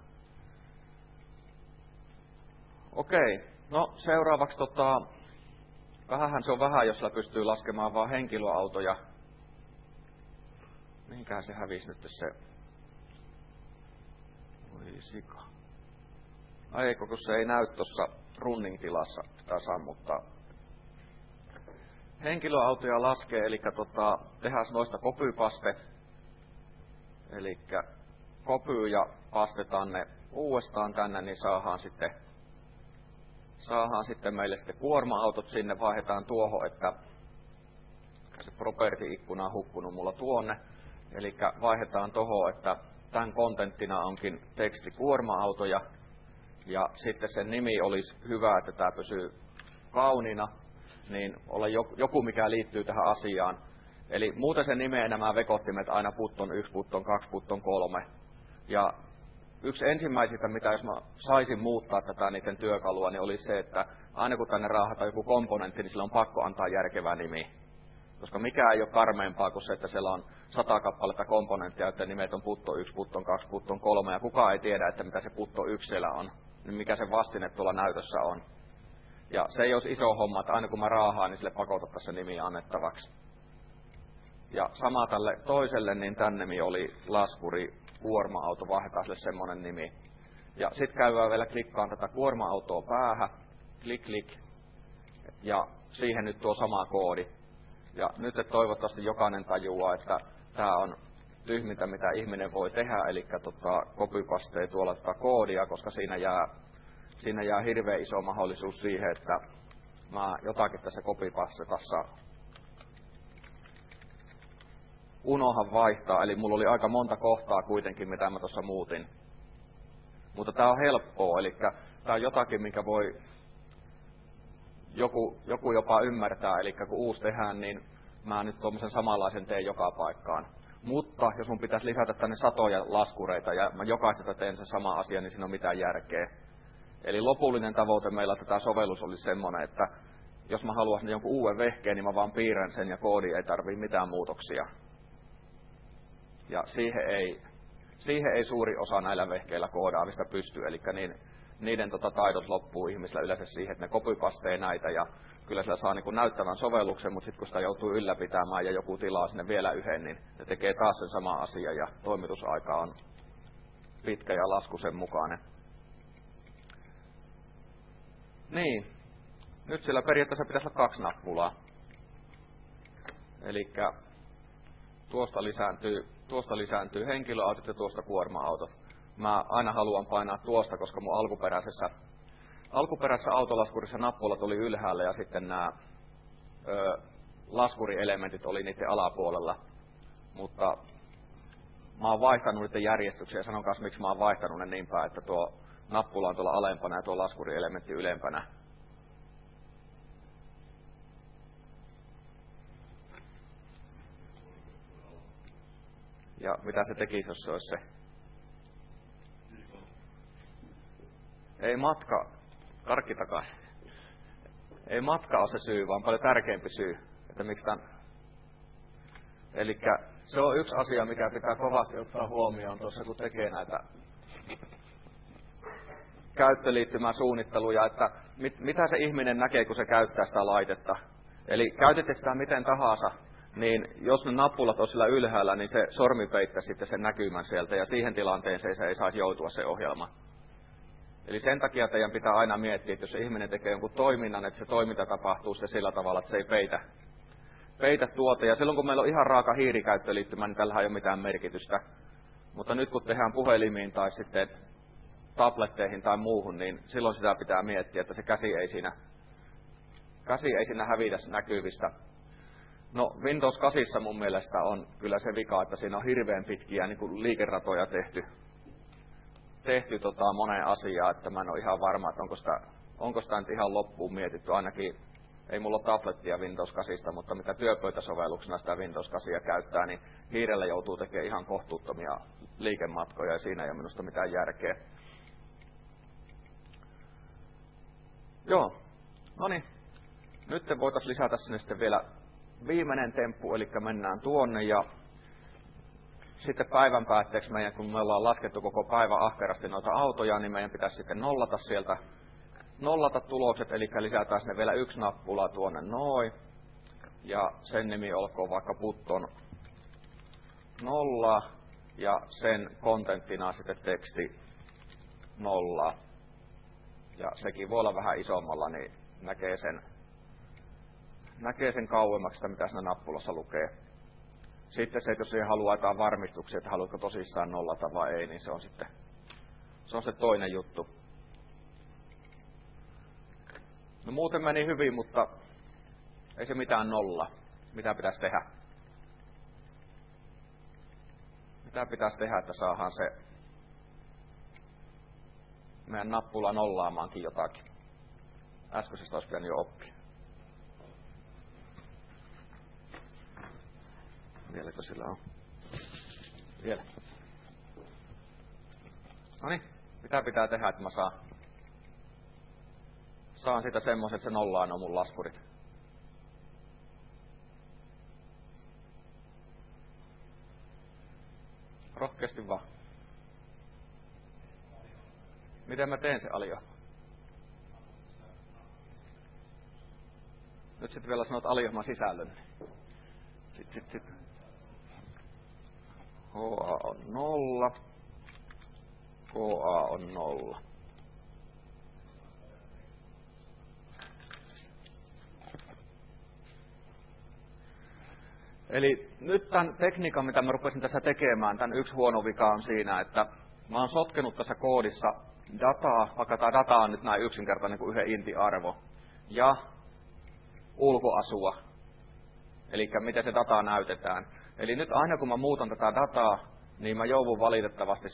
Okei, no seuraavaksi vähänhän se on vähän, jos sillä pystyy laskemaan vaan henkilöautoja. Mihinkähän se hävisi nyt se? Oi sika. Ai kun se ei näy tuossa running-tilassa, pitää sammuttaa. Henkilöautoja laskee, eli tehdään noista kopypaste. Eli kopyy ja pastetaan ne uudestaan tänne, niin saadaan sitten meille sitten kuorma-autot sinne, vaihdetaan tuohon, että se property-ikkuna on hukkunut mulla tuonne. Eli vaihdetaan tuohon, että tämän kontenttina onkin teksti kuorma-autoja, ja sitten sen nimi olisi hyvä, että tämä pysyy kauniina, niin olla joku mikä liittyy tähän asiaan. Eli muuten se nimeää nämä vekottimet aina putton 1, putton 2, putton 3. Ja yksi ensimmäisistä, mitä jos mä saisin muuttaa tätä niiden työkalua, niin oli se, että aina kun tänne raahataan joku komponentti, niin sillä on pakko antaa järkevä nimi. Koska mikään ei ole karmeampaa kuin se, että siellä on 100 kappaletta komponenttia, joiden nimet on putto 1, putton 2, putton 3, ja kukaan ei tiedä, että mitä se putto 1 siellä on, niin mikä se vastine tuolla näytössä on. Ja se ei olisi iso homma, että aina kun mä raahaan, niin sille pakotettaisiin se nimi annettavaksi. Ja sama tälle toiselle, niin tämän nimi oli laskuri kuorma-auto, vaihdetaan sille semmoinen nimi. Ja sitten käydään vielä klikkaan tätä kuorma-autoa päähän, klik, ja siihen nyt tuo sama koodi. Ja nyt toivottavasti jokainen tajuaa, että tämä on tyhmintä, mitä ihminen voi tehdä, eli copypastee tuolla tätä koodia, koska siinä jää hirveän iso mahdollisuus siihen, että mä jotakin tässä copypastetassa unohan vaihtaa, eli mulla oli aika monta kohtaa kuitenkin, mitä mä tuossa muutin. Mutta tää on helppoa, eli tää on jotakin, minkä voi joku jopa ymmärtää, eli kun uusi tehdään, niin mä nyt tuommoisen samanlaisen teen joka paikkaan. Mutta jos mun pitäisi lisätä tänne satoja laskureita ja mä jokaisesta teen sen sama asia, niin siinä on mitään järkeä. Eli lopullinen tavoite meillä, että tämä sovellus olisi semmoinen, että jos mä haluaisin jonkun uuden vehkeen, niin mä vaan piirrän sen ja koodi ei tarvitse mitään muutoksia. Ja siihen ei suuri osa näillä vehkeillä koodaavista pysty, eli niiden taidot loppuu ihmisillä yleensä siihen, että ne copypastee näitä ja kyllä sillä saa niin näyttävän sovelluksen, mutta sitten kun sitä joutuu ylläpitämään ja joku tilaa sinne vielä yhden, niin ne tekee taas sen sama asia ja toimitusaika on pitkä ja lasku sen mukainen. Niin, nyt sillä periaatteessa pitäisi olla 2 nappulaa. Eli tuosta lisääntyy henkilöautot ja tuosta kuorma-autot. Mä aina haluan painaa tuosta, koska mun alkuperäisessä autolaskurissa nappulat oli ylhäällä ja sitten nämä laskurielementit oli niiden alapuolella. Mutta mä oon vaihtanut niiden järjestyksiä ja sanon kanssa, miksi mä oon vaihtanut ne niin päin, että tuo nappula on tuolla alempana ja tuo laskurielementti ylempänä. Ja mitä se tekisi, jos se olisi se? Ei matka, karkki takaisin. Ei matka ole se syy, vaan paljon tärkeämpi syy, että miksi tämän. Elikkä Se on yksi asia, mikä pitää kovasti ottaa huomioon tuossa, kun tekee näitä käyttöliittymäsuunnitteluja, että mitä se ihminen näkee, kun se käyttää sitä laitetta. Eli käytitte sitä miten tahansa, niin jos ne nappulat on sillä ylhäällä, niin se sormi peittää sitten sen näkymän sieltä, ja siihen tilanteeseen se ei saisi joutua se ohjelma. Eli sen takia teidän pitää aina miettiä, että jos se ihminen tekee jonkun toiminnan, että se toiminta tapahtuu se sillä tavalla, että se ei peitä tuota. Ja silloin kun meillä on ihan raaka hiirikäyttöliittymä, niin tällähän ei ole mitään merkitystä. Mutta nyt kun tehdään puhelimiin tai sitten tabletteihin tai muuhun, niin silloin sitä pitää miettiä, että se käsi ei siinä hävitä näkyvistä. No Windows 8 mun mielestä on kyllä se vika, että siinä on hirveän pitkiä niin kuin liikeratoja tehty moneen asiaan, että mä en ole ihan varma, että onko sitä nyt ihan loppuun mietitty. Ainakin ei mulla ole tablettia Windows 8, mutta mitä työpöytäsovelluksena sitä Windows 8 käyttää, niin hiirellä joutuu tekemään ihan kohtuuttomia liikematkoja ja siinä ei ole minusta mitään järkeä. Joo, no niin. Nyt voitaisiin lisätä sinne sitten vielä viimeinen temppu, eli mennään tuonne ja sitten päivän päätteeksi kun me ollaan laskettu koko päivä ahkerasti noita autoja, niin meidän pitäisi sitten nollata tulokset, eli lisätään sinne vielä yksi nappula tuonne noin. Ja sen nimi olkoon vaikka Putton 0 ja sen kontenttina sitten teksti 0. Ja sekin voi olla vähän isommalla, niin näkee sen kauemmaksi, sitä mitä siinä nappulassa lukee. Sitten se, että jos siihen haluaa jotain varmistuksia, että haluatko tosissaan nollata vai ei, niin se on se toinen juttu. No muuten meni hyvin, mutta ei se mitään nolla. Mitä pitäisi tehdä? Mitä pitäisi tehdä, että saadaan se meidän nappula nollaamaankin jotakin? Äskeisestä olisi pitänyt jo oppia. Vieläkö sillä on? Vielä. Noniin, mitä pitää tehdä, että mä saan sitä semmoisen, että se nollaan on mun laskurit? Rohkeasti vaan. Miten mä teen se aliohma? Nyt sitten vielä sanot aliohman sisällön. Sitten. HA on 0. KA on 0. Eli nyt tämän tekniikan, mitä mä rupesin tässä tekemään, tämän yksi huono vika on siinä, että mä oon sotkenut tässä koodissa dataa, vaikka tämä data on nyt näin yksinkertainen kuin yhden inti-arvo, ja ulkoasua, eli miten se data näytetään. Eli nyt aina kun mä muutan tätä dataa, niin mä joudun valitettavasti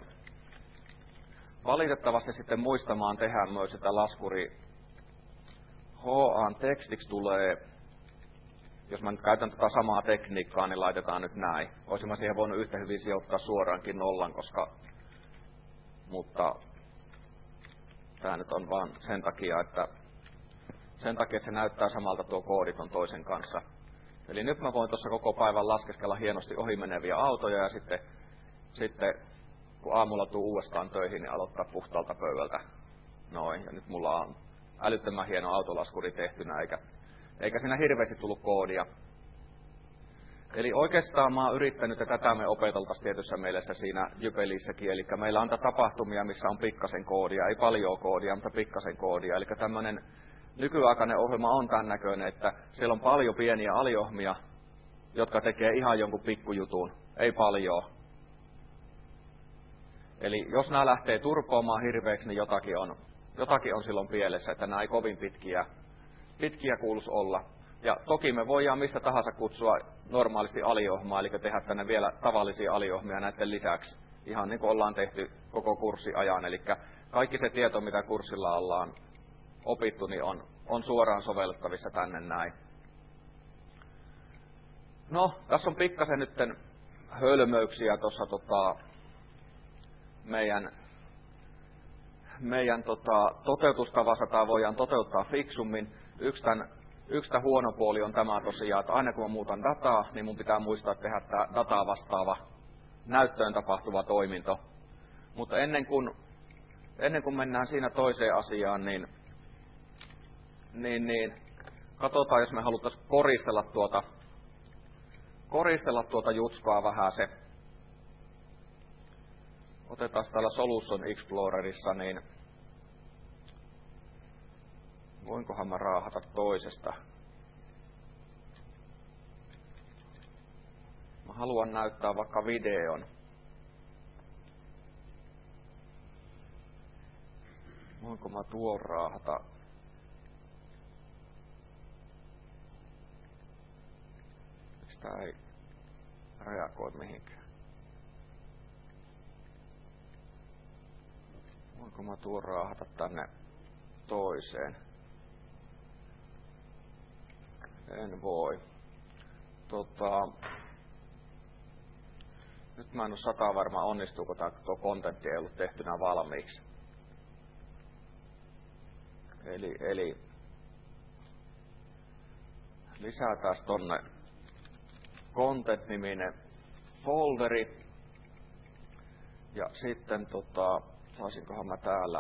sitten muistamaan tehdä myös, että laskuri HA:n tekstiksi tulee, jos mä nyt käytän tätä samaa tekniikkaa, niin laitetaan nyt näin. Olisin mä siihen voinut yhtä hyvin sijoittaa suoraankin nollan, mutta tämä nyt on vaan sen takia, että se näyttää samalta tuo koodi ton toisen kanssa. Eli nyt mä voin tuossa koko päivän laskeskella hienosti ohimeneviä autoja ja sitten kun aamulla tuu uudestaan töihin, niin aloittaa puhtaalta pöydältä. Noin, ja nyt mulla on älyttömän hieno autolaskuri tehtynä, eikä siinä hirveästi tullut koodia. Eli oikeastaan mä oon yrittänyt, että tätä me opeteltaisiin tietyssä mielessä siinä Jypelissäkin. Eli meillä on tapahtumia, missä on pikkasen koodia, ei paljon koodia, mutta pikkasen koodia. Eli tämmöinen nykyaikainen ohjelma on tämän näköinen, että siellä on paljon pieniä aliohmia, jotka tekee ihan jonkun pikkujutun, ei paljon. Eli jos nämä lähtee turpoamaan hirveäksi, niin jotakin on silloin pielessä, että nämä ei kovin pitkiä kuuluisi olla. Ja toki me voidaan mistä tahansa kutsua normaalisti aliohmaa, eli tehdä tänne vielä tavallisia aliohmia näiden lisäksi. Ihan niin kuin ollaan tehty koko kurssiajan. Eli kaikki se tieto, mitä kurssilla ollaan opittu, niin on suoraan sovellettavissa tänne näin. No, tässä on pikkasen nytten hölmöyksiä tuossa meidän toteutustavassa, tai voidaan toteuttaa fiksummin. Yksi tämän Yksi huono puoli on tämä tosiaan, että aina kun mä muutan dataa, niin mun pitää muistaa tehdä tämä dataa vastaava näyttöön tapahtuva toiminto. Mutta ennen kuin mennään siinä toiseen asiaan, niin katsotaan, jos me haluttaisiin koristella tuota jutskaa vähän se. Otetaan täällä Solution Explorerissa, niin voinkohan mä raahata toisesta. Mä haluan näyttää vaikka videon. Voinko mä tuon raahata? Sitä ei reagoi mihinkään. Voinko mä tuon raahata tänne toiseen? En voi. Nyt mä en ole 100% varma, onnistuuko tuo kontentti ei ollut tehtynä valmiiksi. Eli lisätään tonne content-niminen folderi. Ja sitten saisinkohan mä täällä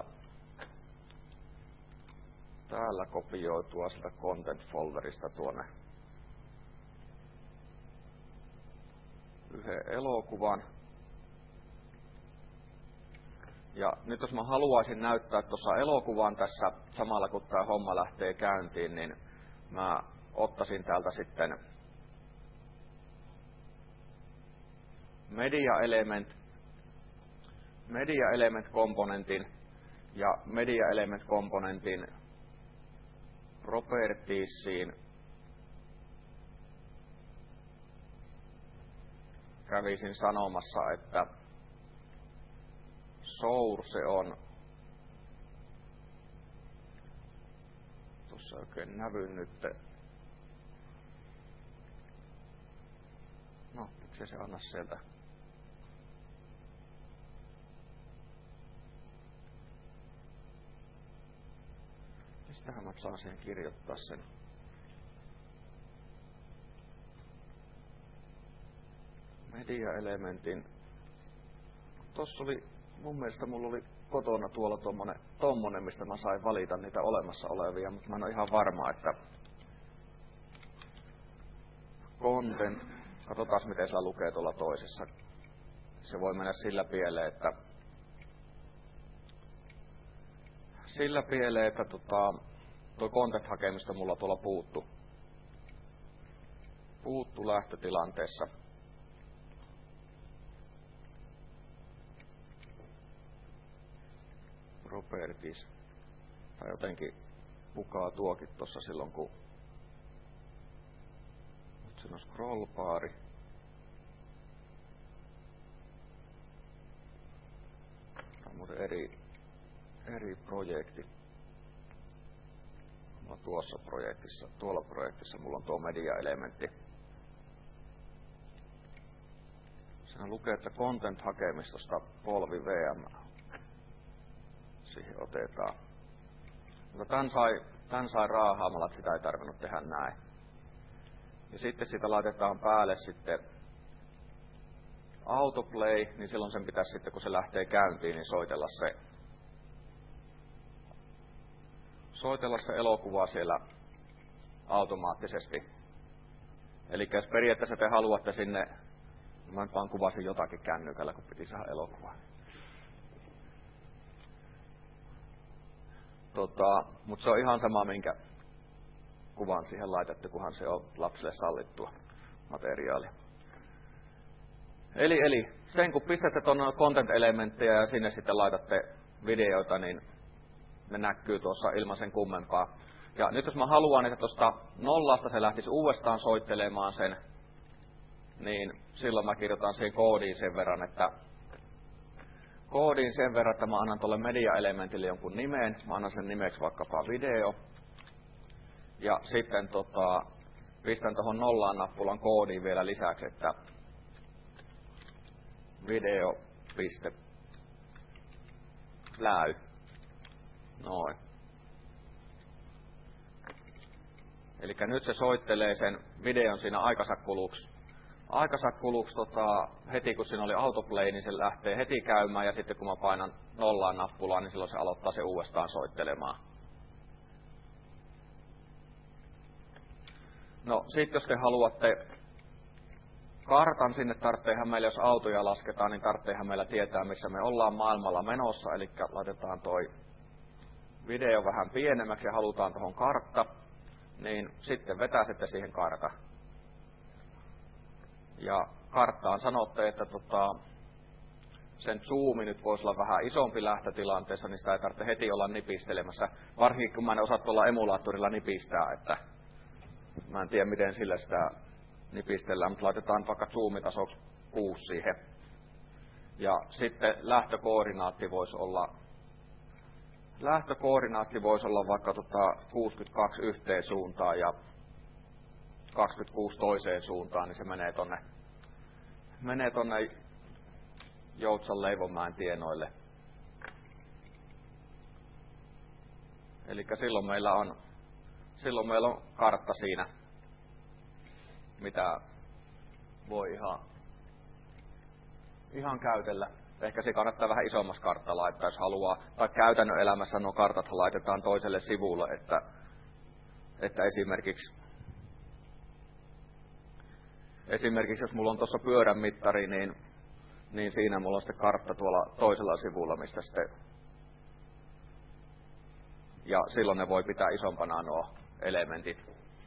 kopioitua sitä content-folderista tuonne yhden elokuvan. Ja nyt jos mä haluaisin näyttää tuossa elokuvan tässä samalla kun tää homma lähtee käyntiin, niin mä ottaisin täältä sitten Media Element komponentin ja Media Element komponentin propertiesiin kävisin sanomassa, että source on tuossa oikein nävy nyt. No, miksi se anna sieltä? Mistähän mä saan siihen kirjoittaa sen? Media-elementin. Tossa oli, mun mielestä mulla oli kotona tuolla tommonen, mistä mä sain valita niitä olemassa olevia, mutta mä en ole ihan varma, että content, katsotaan miten se lukee tuolla toisessa. Se voi mennä sillä pieleen, että tuo content-hakemista mulla tuolla puuttu lähtötilanteessa. Properties. Tai jotenkin pukaa tuokin tossa silloin kun nyt siinä on scroll-baari. Tämä on muuten eri projekti. Tuolla projektissa mulla on tuo media-elementti. Siinä lukee, että content-hakemistosta polvi VM. Siihen otetaan. Mutta tän sai raahaamalla, että sitä ei tarvinnut tehdä näin. Ja sitten siitä laitetaan päälle sitten autoplay, niin silloin sen pitäisi sitten, kun se lähtee käyntiin, niin soitella se elokuva siellä automaattisesti. Eli jos periaatteessa te haluatte sinne, mä nyt vaan kuvasin jotakin kännykällä, kun piti saada elokuvaa. Mutta se on ihan sama, minkä kuvan siihen laitettu, kunhan se on lapsille sallittua materiaalia. Eli sen kun pistätte tuon content-elementtejä ja sinne sitten laitatte videoita, niin ne näkyy tuossa ilman sen kummempaa. Ja nyt jos mä haluan, että tuosta nollasta se lähtisi uudestaan soittelemaan sen, niin silloin mä kirjoitan siihen koodiin sen verran, että mä annan tuolle media-elementille jonkun nimen. Mä annan sen nimeksi vaikkapa video. Ja sitten pistän tuohon nollaan nappulan koodiin vielä lisäksi, että video.läy. Noin. Eli nyt se soittelee sen videon siinä aikansa kuluksi heti kun siinä oli autoplay, niin se lähtee heti käymään ja sitten kun mä painan nollaan nappulaa, niin silloin se aloittaa se uudestaan soittelemaan. No sit jos te haluatte kartan sinne, tarvitseehan meillä, jos autoja lasketaan, niin tarvitseehan meillä tietää, missä me ollaan maailmalla menossa. Eli laitetaan toi video vähän pienemmäksi ja halutaan tuohon kartta, niin sitten vetäisitte siihen kartan. Ja karttaan sanotte, että sen zoomi nyt voisi olla vähän isompi lähtötilanteessa, niin sitä ei tarvitse heti olla nipistelemässä. Varsinkin kun mä en osaa tuolla emulaattorilla nipistää, että mä en tiedä miten sillä sitä nipistellään, mutta laitetaan vaikka zoomitasoksi 6 siihen. Ja sitten lähtökoordinaatti voisi olla vaikka 62 yhteen suuntaan ja 26 toiseen suuntaan, niin se menee tonne Joutsan Leivonmäen tienoille. Eli silloin meillä on kartta siinä, mitä voi ihan käytellä. Ehkä se kannattaa vähän isommassa kartta laittaa, jos haluaa. Tai käytännön elämässä nuo kartat laitetaan toiselle sivulle, että esimerkiksi jos mulla on tuossa pyörän mittari, niin siinä mulla on sitten kartta tuolla toisella sivulla, mistä sitten. Ja silloin ne voi pitää isompana nuo elementit.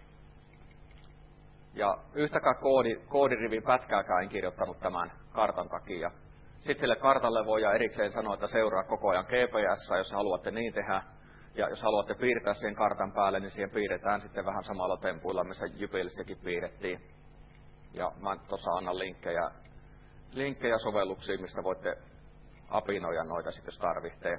Ja yhtäkään koodirivin pätkääkään en kirjoittanut tämän kartan takia. Sitten sille kartalle voidaan erikseen sanoa, että seuraa koko ajan GPS, jos haluatte niin tehdä. Ja jos haluatte piirtää siihen kartan päälle, niin siihen piirretään sitten vähän samalla tempuilla, missä Jypilissäkin piirrettiin. Ja mä tuossa annan linkkejä sovelluksiin, mistä voitte apinoida noita sitten, jos tarvitsee.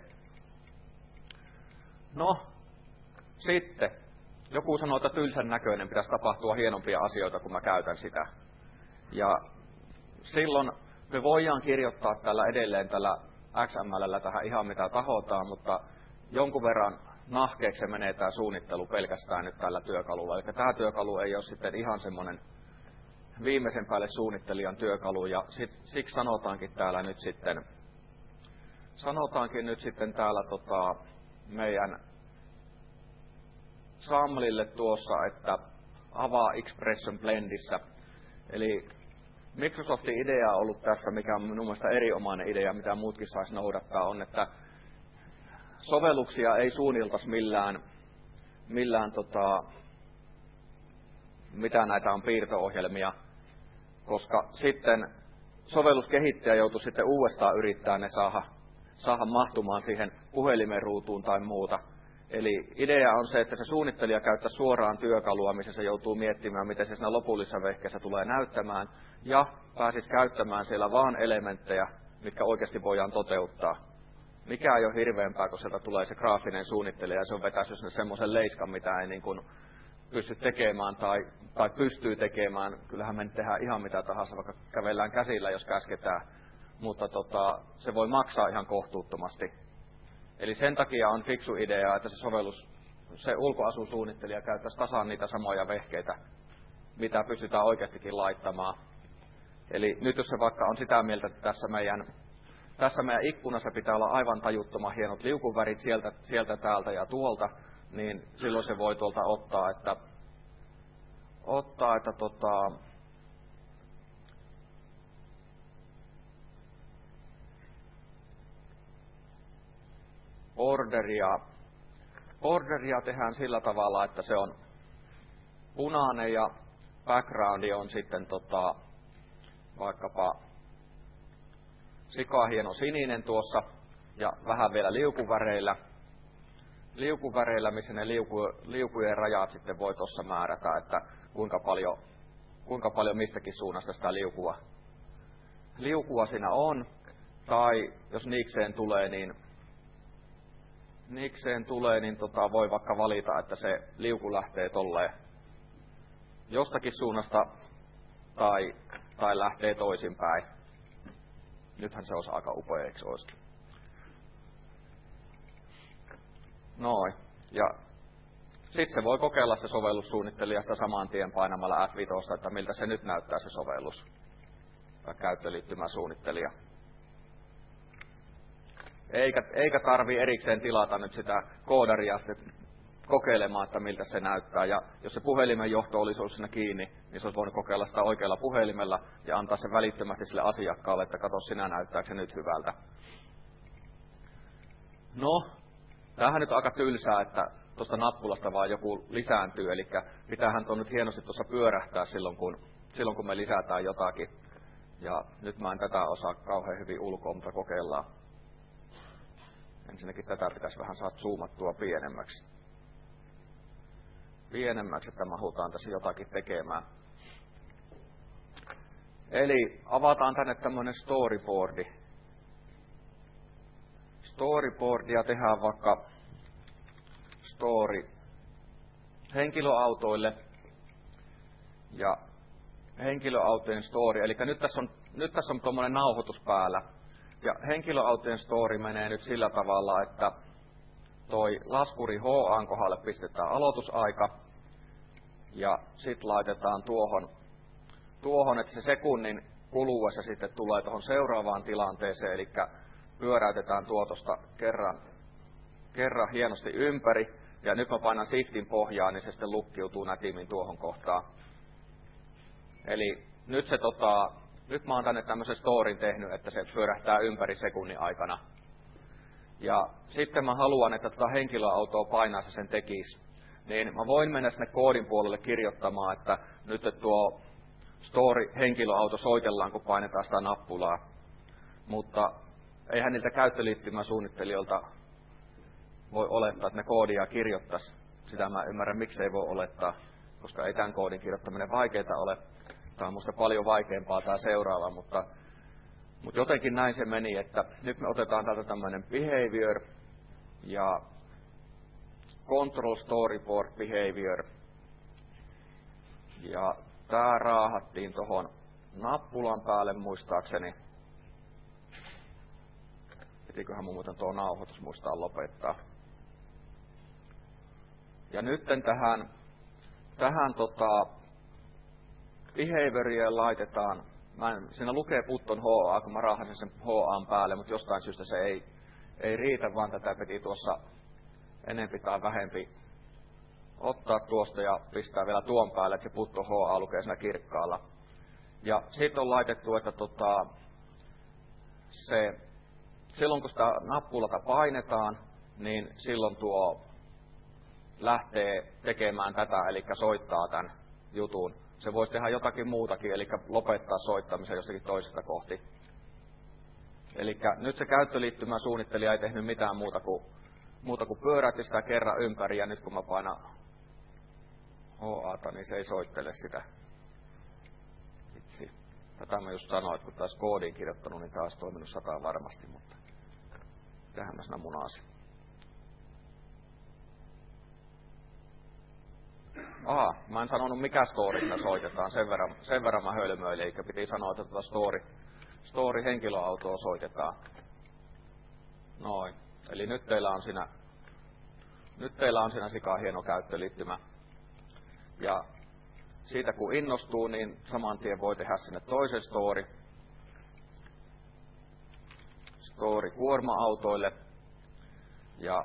No, sitten. Joku sanoo, että tylsän näköinen, pitäisi tapahtua hienompia asioita, kun mä käytän sitä. Ja silloin me voidaan kirjoittaa tällä XML:llä tähän ihan mitä tahotaan, mutta jonkun verran nahkeeksi menee tämä suunnittelu pelkästään nyt tällä työkalulla. Eli tämä työkalu ei ole sitten ihan semmoinen viimeisen päälle suunnittelijan työkalu, ja siksi sanotaankin nyt sitten täällä meidän Samlille tuossa, että avaa Expression Blendissä. Eli Microsoftin idea on ollut tässä, mikä on minun mielestä erinomainen idea, mitä muutkin saisi noudattaa, on, että sovelluksia ei suunniltaisi millään mitä näitä on piirto-ohjelmia, koska sitten sovelluskehittäjä joutuu sitten uudestaan yrittää ne saada mahtumaan siihen puhelimen ruutuun tai muuta. Eli idea on se, että se suunnittelija käyttää suoraan työkalua, missä se joutuu miettimään, miten se siinä lopullisessa vehkeessä tulee näyttämään, ja pääsisi käyttämään siellä vaan elementtejä, mitkä oikeasti voidaan toteuttaa. Mikä ei ole hirveämpää, kun sieltä tulee se graafinen suunnittelija, ja se on vetänyt semmoisen leiskan, mitä ei niin kuin pysty tekemään tai pystyy tekemään. Kyllähän me tehdään ihan mitä tahansa, vaikka kävellään käsillä, jos käsketään, mutta se voi maksaa ihan kohtuuttomasti. Eli sen takia on fiksu idea, että se ulkoasusuunnittelija käyttäisi tasan niitä samoja vehkeitä, mitä pystytään oikeastikin laittamaan. Eli nyt jos se vaikka on sitä mieltä, että tässä meidän ikkunassa pitää olla aivan tajuttoman hienot liukuvärit sieltä täältä ja tuolta, niin silloin se voi tuolta ottaa, että borderia tehdään sillä tavalla, että se on punainen ja backgroundi on sitten vaikkapa sikahieno sininen tuossa ja vähän vielä liukuväreillä, missä ne liukujen rajat sitten voi tuossa määrätä, että kuinka paljon mistäkin suunnasta sitä liukua siinä on, tai jos niikseen tulee, niin voi vaikka valita, että se liuku lähtee tolleen jostakin suunnasta tai lähtee toisinpäin. Nythän se olisi aika upeaksi olisikin. Noin. Ja sitten se voi kokeilla se sovellussuunnittelija sitä saman tien painamalla F5, että miltä se nyt näyttää se sovellus tai käyttöliittymäsuunnittelija. Eikä tarvii erikseen tilata nyt sitä koodaria sitten kokeilemaan, että miltä se näyttää. Ja jos se puhelimen johto olisi ollut siinä kiinni, niin se olisi voinut kokeilla sitä oikealla puhelimella ja antaa sen välittömästi sille asiakkaalle, että katso sinä näyttääkö se nyt hyvältä. No, tämähän nyt on aika tylsää, että tuosta nappulasta vaan joku lisääntyy, eli pitäähän tuon nyt hienosti tuossa pyörähtää silloin kun me lisätään jotakin. Ja nyt mä en tätä osaa kauhean hyvin ulkoa, mutta kokeillaan. Ensinnäkin tätä pitäisi vähän saada zoomattua pienemmäksi. Että mahutaan tässä jotakin tekemään. Eli avataan tänne tämmönen storyboardi. Storyboardia tehdään vaikka story henkilöautoille ja henkilöautojen story. Eli nyt tässä on tuommoinen nauhoitus päällä. Ja henkilöautojen story menee nyt sillä tavalla, että toi laskuri HA:n kohdalle pistetään aloitusaika ja sitten laitetaan tuohon, että se sekunnin kuluessa sitten tulee tuohon seuraavaan tilanteeseen, eli pyöräytetään tuotosta kerran hienosti ympäri ja nyt mä painan Shiftin pohjaan, niin se sitten lukkiutuu nätimmin tuohon kohtaan. Eli nyt mä oon tänne tämmöisen storin tehnyt, että se pyörähtää ympäri sekunnin aikana. Ja sitten mä haluan, että henkilöautoa painaessa sen tekisi. Niin mä voin mennä sinne koodin puolelle kirjoittamaan, että nyt tuo story-henkilöauto soitellaan, kun painetaan sitä nappulaa. Mutta eihän niiltä käyttöliittymäsuunnittelijoilta voi olettaa, että ne koodia kirjoittaisi. Sitä mä ymmärrän, miksei voi olettaa, koska ei tämän koodin kirjoittaminen vaikeaa ole. Tämä on musta paljon vaikeampaa tämä seuraava, mutta jotenkin näin se meni, että nyt me otetaan täältä tämmöinen behavior ja control storyboard behavior. Ja tää raahattiin tohon nappulan päälle muistaakseni. Pitiköhän mun muuten tuo nauhoitus muistaa lopettaa. Ja nytten tähän behavioria laitetaan, siinä lukee putton HA, kun mä raahasin sen HA:n päälle, mutta jostain syystä se ei riitä, vaan tätä piti tuossa enempi tai vähempi ottaa tuosta ja pistää vielä tuon päälle, että se putton HA lukee siinä kirkkaalla. Ja sitten on laitettu, että silloin kun sitä nappulata painetaan, niin silloin tuo lähtee tekemään tätä, eli soittaa tämän jutun. Se voisi tehdä jotakin muutakin, eli lopettaa soittamisen jostakin toisesta kohti. Eli nyt se käyttöliittymäsuunnittelija ei tehnyt mitään muuta kuin pyöräytti sitä kerran ympäri, ja nyt kun mä painan HA:ta, niin se ei soittele sitä. Vitsi. Tätä mä just sanoin, että kun taas koodiin kirjoittanut, niin taas toiminut 100 varmasti, mutta tähän mä sanon munasin. Mä en sanonut mikä story soitetaan, sen verran mä hölmöilin, eikä piti sanoa, että story henkilöautoa soitetaan. Noin. Eli nyt teillä on siinä sikaa hieno käyttöliittymä. Ja siitä kun innostuu, niin saman tien voi tehdä sinne toisen story kuorma-autoille. Ja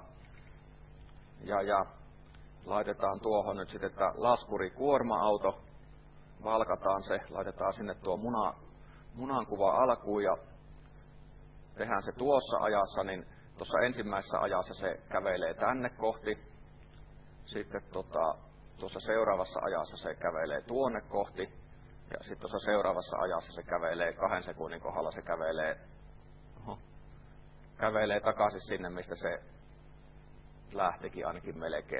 laitetaan tuohon nyt sitten, että laskuri kuorma-auto, valkataan se, laitetaan sinne tuo munankuva alkuun ja tehdään se tuossa ajassa, niin tuossa ensimmäisessä ajassa se kävelee tänne kohti, sitten tuossa seuraavassa ajassa se kävelee tuonne kohti, ja sitten tuossa seuraavassa ajassa se kävelee 2 sekunnin kohdalla, se kävelee takaisin sinne, mistä se lähtikin ainakin melkein.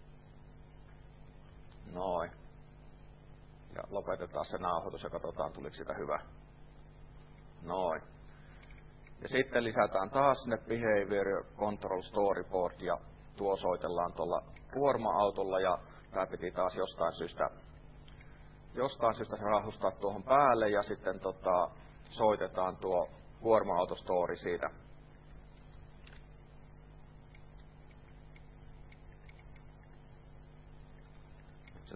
Noin. Ja lopetetaan se nauhoitus ja katsotaan, tuliko sitä hyvä. Noin. Ja sitten lisätään taas sinne behavior control storyboard ja tuo soitellaan tuolla kuorma-autolla ja tämä piti taas jostain syystä rahustaa tuohon päälle ja sitten soitetaan tuo kuorma-autostory siitä.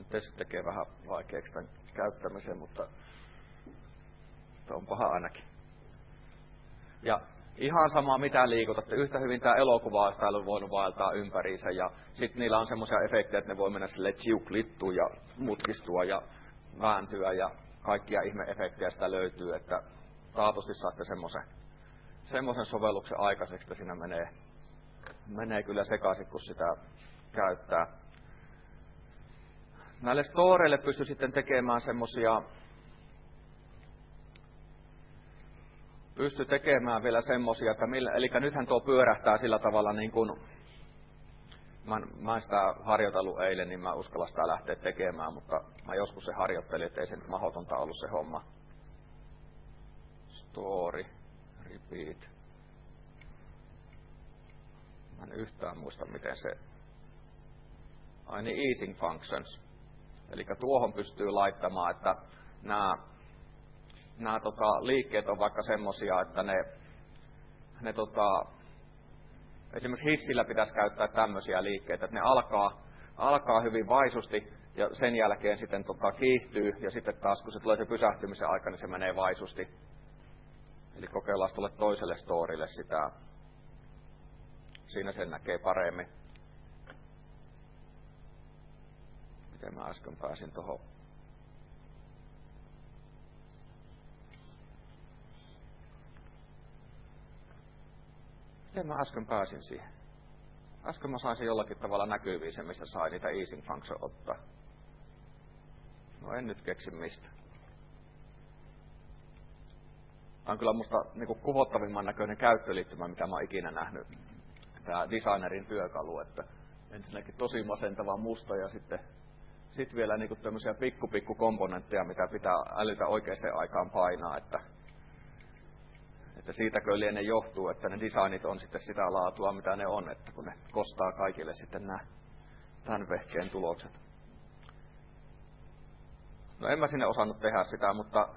Nyt se tekee vähän vaikeaksi tämän käyttämisen, mutta on paha ainakin. Ja ihan sama mitä liikutatte, yhtä hyvin tämä elokuva olisi täällä voinut vaeltaa ympäriinsä ja sitten niillä on semmoisia efektejä, että ne voi mennä silleen chiuklittua ja mutkistua ja vääntyä ja kaikkia ihme-efektejä sitä löytyy, että taatusti saatte semmoisen sovelluksen aikaiseksi, että siinä menee kyllä sekaisin, kun sitä käyttää. Näille storeille pystyy sitten tekemään vielä semmosia, että eli nythän tuo pyörähtää sillä tavalla niin kuin mä en sitä harjoitellut eilen, niin mä uskalla sitä lähteä tekemään, mutta mä joskus se harjoittelin, että ei se nyt mahdotonta ollut se homma. Story, repeat. Mä en yhtään muista miten se. Ai niin, easing functions. Eli tuohon pystyy laittamaan, että nämä liikkeet on vaikka semmosia, että ne esimerkiksi hissillä pitäisi käyttää tämmöisiä liikkeitä, että ne alkaa hyvin vaisusti ja sen jälkeen sitten kiihtyy ja sitten taas kun se tulee se pysähtymisen aika, niin se menee vaisusti. Eli kokeillaan tuolle toiselle storille sitä. Siinä sen näkee paremmin. Miten mä äsken pääsin tuohon? Miten mä äsken pääsin siihen? Äsken mä saisin jollakin tavalla näkyviin se, mistä sai niitä easing function ottaa. No en nyt keksi mistä. Tämä on kyllä musta niinku kuvottavimman näköinen käyttöliittymä, mitä mä oon ikinä nähnyt. Tämä designerin työkalu, että ensinnäkin tosi masentava musta ja sitten vielä niinku tämmöisiä pikku komponentteja, mitä pitää älytä oikeaan aikaan painaa, että siitäkö liene johtuu, että ne designit on sitten sitä laatua, mitä ne on, että kun ne kostaa kaikille sitten nämä tämän vehkeen tulokset. No en mä sinne osannut tehdä sitä, mutta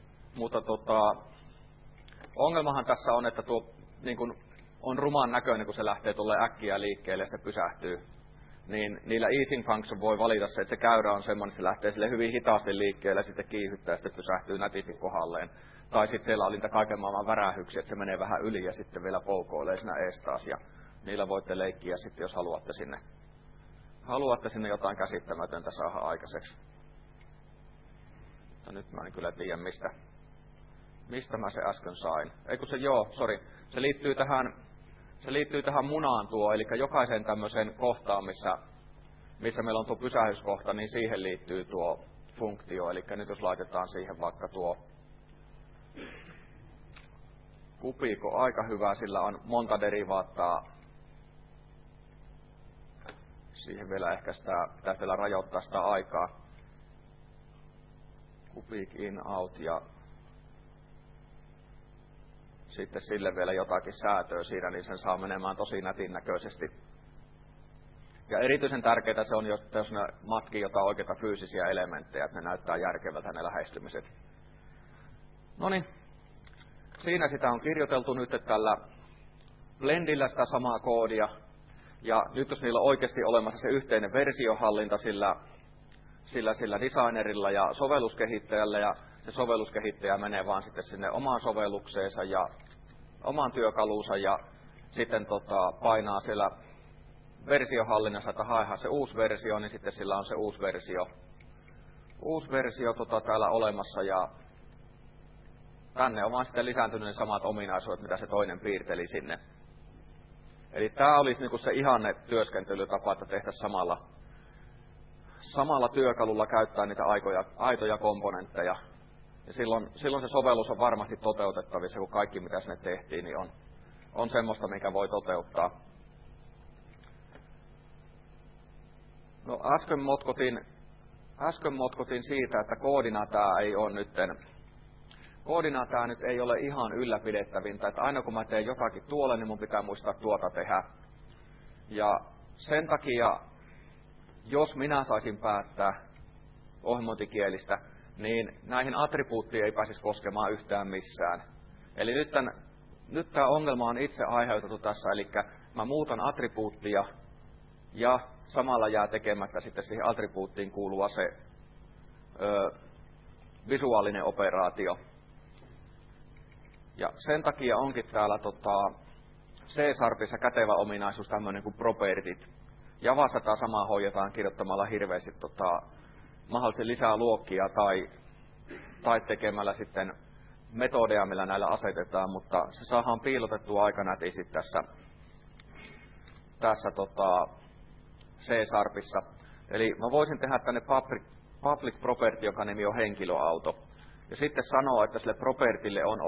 ongelmahan tässä on, että tuo niin kun on ruman näköinen, kun se lähtee tuolle äkkiä liikkeelle ja se pysähtyy. Niin niillä easing function voi valita se, että se käyrä on semmoinen, että se lähtee sille hyvin hitaasti liikkeelle ja sitten kiihyttää ja sitten pysähtyy nätisti kohdalleen. Tai sitten siellä on niitä kaiken maailman värähyksiä, että se menee vähän yli ja sitten vielä poukoilee siinä ees taas. Ja niillä voitte leikkiä sitten, jos haluatte sinne jotain käsittämätöntä saada aikaiseksi. Ja nyt mä en kyllä tiedä, mistä mä se äsken sain. Se liittyy tähän munaan tuo, eli jokaisen tämmöisen kohtaan, missä meillä on tuo pysähyskohta, niin siihen liittyy tuo funktio. Eli nyt jos laitetaan siihen vaikka tuo kupiikko, aika hyvä, sillä on monta derivaattaa. Siihen vielä ehkä pitäisi vielä rajoittaa sitä aikaa. Kubik in, out ja sitten sille vielä jotakin säätöä siinä, niin sen saa menemään tosi nätin näköisesti. Ja erityisen tärkeää se on, jos ne matkii jotain oikeita fyysisiä elementtejä, että ne näyttää järkevältä ne lähestymiset. Noniin, siinä sitä on kirjoiteltu nyt tällä Blendillä sitä samaa koodia. Ja nyt jos niillä on oikeasti olemassa se yhteinen versiohallinta sillä designerilla ja sovelluskehittäjällä, ja se sovelluskehittäjä menee vaan sitten sinne omaan sovellukseensa ja omaan työkaluunsa ja sitten painaa siellä versiohallinnassa, että haehan se uusi versio, niin sitten sillä on se uusi versio täällä olemassa ja tänne on vaan sitten lisääntynyt ne samat ominaisuudet, mitä se toinen piirteli sinne. Eli tämä olisi niinku se ihanne työskentelytapa, että tehtäisiin samalla työkalulla käyttää niitä aitoja komponentteja. Ja silloin se sovellus on varmasti toteutettavissa, kun kaikki mitä sinne tehtiin, niin on semmoista, mikä voi toteuttaa. No äsken motkotin siitä, että koodina tämä nyt ei ole ihan ylläpidettävintä, että aina kun mä teen jotakin tuolle, niin mun pitää muistaa tuota tehdä. Ja sen takia, jos minä saisin päättää ohjelmointikielistä, niin näihin attribuuttiin ei pääsisi koskemaan yhtään missään. Eli nyt tämä ongelma on itse aiheutettu tässä, eli mä muutan attribuuttia ja samalla jää tekemättä sitten siihen attribuuttiin kuuluva se visuaalinen operaatio. Ja sen takia onkin täällä C-sharpissa kätevä ominaisuus tämmöinen kuin propertit. Javassa tämä sama hoidetaan kirjoittamalla hirveästi mahdollisesti lisää luokkia tai tekemällä sitten metodeja, millä näillä asetetaan, mutta se saadaan piilotettua aika nätisti tässä C-sharpissa. Eli mä voisin tehdä tänne public property, joka nimi on henkilöauto. Ja sitten sanoa, että sille propertille on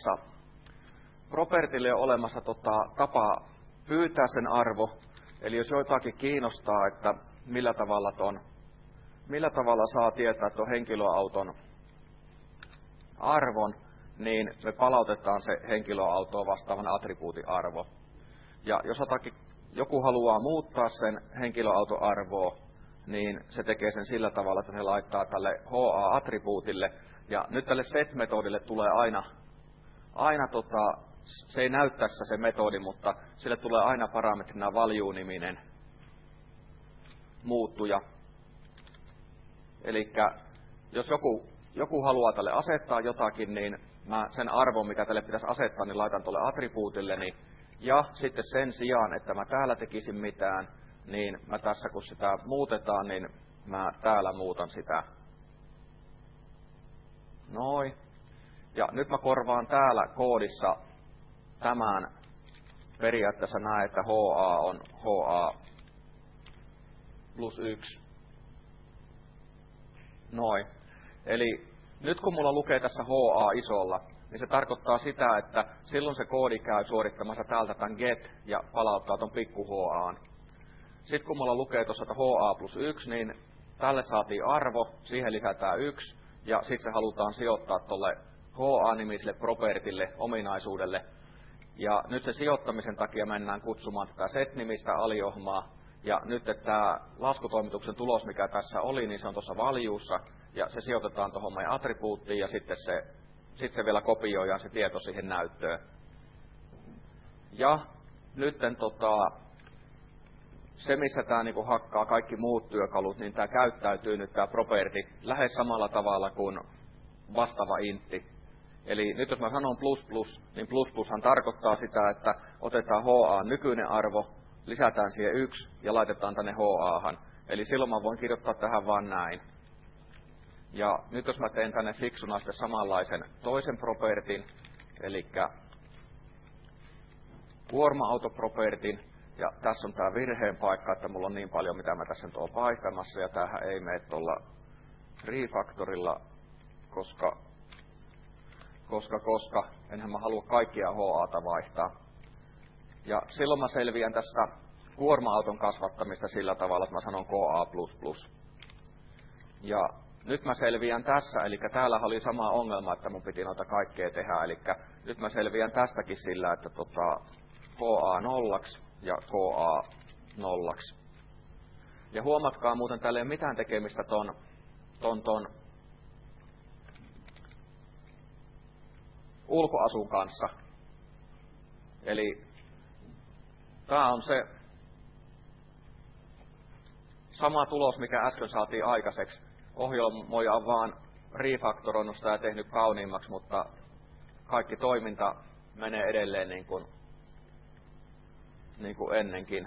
olemassa tapa pyytää sen arvo. Eli jos jotakin kiinnostaa, että millä tavalla saa tietää tuon henkilöauton arvon, niin me palautetaan se henkilöautoa vastaavan attribuutin arvo. Ja jos joku haluaa muuttaa sen henkilöauton arvoa, niin se tekee sen sillä tavalla, että se laittaa tälle HA-attribuutille. Ja nyt tälle set-metodille tulee aina se ei näy tässä se metodi, mutta sille tulee aina parametrina value-niminen muuttuja. Eli jos joku haluaa tälle asettaa jotakin, niin mä sen arvon, mikä tälle pitäisi asettaa, niin laitan tuolle attribuutilleni. Ja sitten sen sijaan, että mä täällä tekisin mitään, niin mä tässä kun sitä muutetaan, niin mä täällä muutan sitä. Noin. Ja nyt mä korvaan täällä koodissa tämän periaatteessa näen, että HA on HA plus 1. Noin. Eli nyt kun mulla lukee tässä HA isolla, niin se tarkoittaa sitä, että silloin se koodi käy suorittamassa täältä tämän get ja palauttaa ton pikku HA:n. Sitten kun mulla lukee tuossa HA plus 1, niin tälle saatiin arvo, siihen lisätään 1 ja sitten se halutaan sijoittaa tuolle HA-nimiselle propertille, ominaisuudelle. Ja nyt se sijoittamisen takia mennään kutsumaan tätä set-nimistä aliohmaa. Ja nyt tämä laskutoimituksen tulos, mikä tässä oli, niin se on tuossa valuessa. Ja se sijoitetaan tuohon meidän attribuuttiin ja sitten se vielä kopioidaan se tieto siihen näyttöön. Ja nyt se, missä tämä niinku hakkaa kaikki muut työkalut, niin tämä käyttäytyy nyt tämä property lähes samalla tavalla kuin vastaava intti. Eli nyt jos mä sanon plus plus, niin plus plushan tarkoittaa sitä, että otetaan HA nykyinen arvo, lisätään siihen 1 ja laitetaan tänne HAhan. Eli silloin mä voin kirjoittaa tähän vaan näin. Ja nyt jos mä teen tänne fiksuna sitten samanlaisen toisen propertin, eli kuorma-autopropertin, ja tässä on tää virheen paikka, että mulla on niin paljon, mitä mä tässä nyt oon paikkaamassa, ja tämähän ei mene tuolla refactorilla, koska enhän mä halua kaikkia HA:ta vaihtaa. Ja silloin mä selviän tästä kuorma-auton kasvattamista sillä tavalla, että mä sanon KA++. Ja nyt mä selviän tässä, eli täällä oli sama ongelma, että mun piti noita kaikkea tehdä, eli nyt mä selviän tästäkin sillä, että KA 0 ja KA 0. Ja huomatkaa muuten, täällä ei ole mitään tekemistä ton ulkoasun kanssa. Eli tämä on se sama tulos, mikä äsken saatiin aikaiseksi. Ohjelmoija on vaan refaktoroinut sitä ja tehnyt kauniimmaksi, mutta kaikki toiminta menee edelleen niin kuin ennenkin.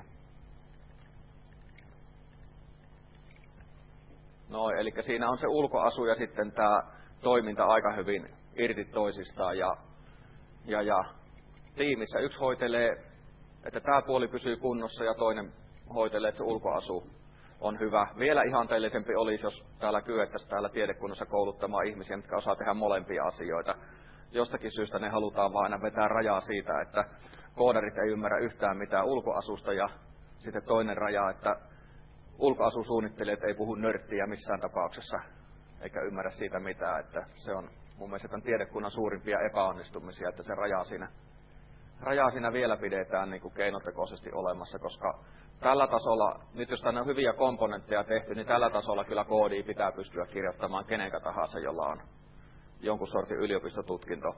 No, eli siinä on se ulkoasu ja sitten tämä toiminta aika hyvin irti toisistaan. Ja tiimissä yksi hoitelee, että tämä puoli pysyy kunnossa ja toinen hoitelee, että se ulkoasu on hyvä. Vielä ihanteellisempi olisi, jos täällä kyettäisiin täällä tiedekunnassa kouluttamaan ihmisiä, jotka osaa tehdä molempia asioita. Jostakin syystä ne halutaan vaan aina vetää rajaa siitä, että koodarit ei ymmärrä yhtään mitään ulkoasusta, ja sitten toinen raja, että ulkoasusuunnittelijat ei puhu nörttiä missään tapauksessa, eikä ymmärrä siitä mitään, että se on mun mielestä tämän tiedekunnan suurimpia epäonnistumisia, että se rajaa siinä vielä pidetään niin kuin keinotekoisesti olemassa, koska tällä tasolla, nyt jos tänne on hyviä komponentteja tehty, niin tällä tasolla kyllä koodia pitää pystyä kirjoittamaan kenenkä tahansa, jolla on jonkun sortin yliopistotutkinto.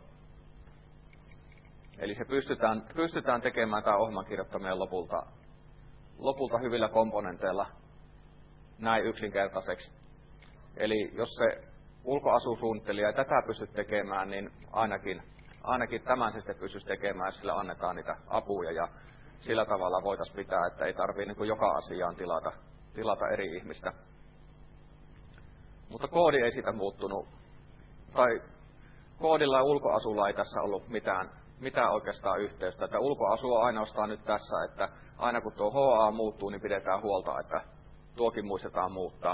Eli se pystytään tekemään tämä ohjelman kirjoittaminen lopulta hyvillä komponenteilla näin yksinkertaiseksi. Eli jos se ulkoasusuunnittelija ei tätä pysty tekemään, niin ainakin tämän se sitten pystyisi tekemään, jos sillä annetaan niitä apuja. Ja sillä tavalla voitaisiin pitää, että ei tarvitse niin joka asiaan tilata eri ihmistä. Mutta koodi ei siitä muuttunut. Tai koodilla ja ulkoasulla ei tässä ollut mitään oikeastaan yhteystä. Että ulkoasu on ainoastaan nyt tässä, että aina kun tuo HA muuttuu, niin pidetään huolta, että tuokin muistetaan muuttaa.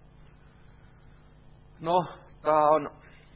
No, tämä on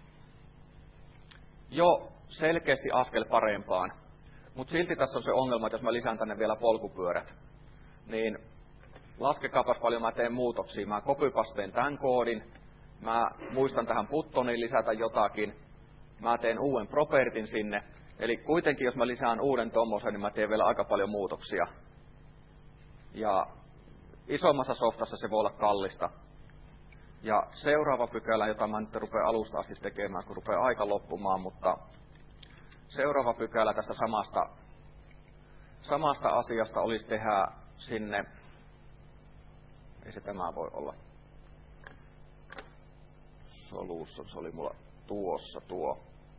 jo selkeästi askel parempaan. Mutta silti tässä on se ongelma, että jos mä lisään tänne vielä polkupyörät, niin laskekaapas paljon mä teen muutoksia. Mä copypasteen tämän koodin, mä muistan tähän buttoniin lisätä jotakin, mä teen uuden propertin sinne. Eli kuitenkin jos mä lisään uuden tommosen, niin mä teen vielä aika paljon muutoksia. Ja isommassa softassa se voi olla kallista. Ja seuraava pykälä, jota mä nyt rupean alusta asti tekemään, kun rupeaa aika loppumaan, mutta seuraava pykälä tästä samasta asiasta olisi tehdä sinne, ei se tämä voi olla, solussa, se oli mulla tuossa tuo.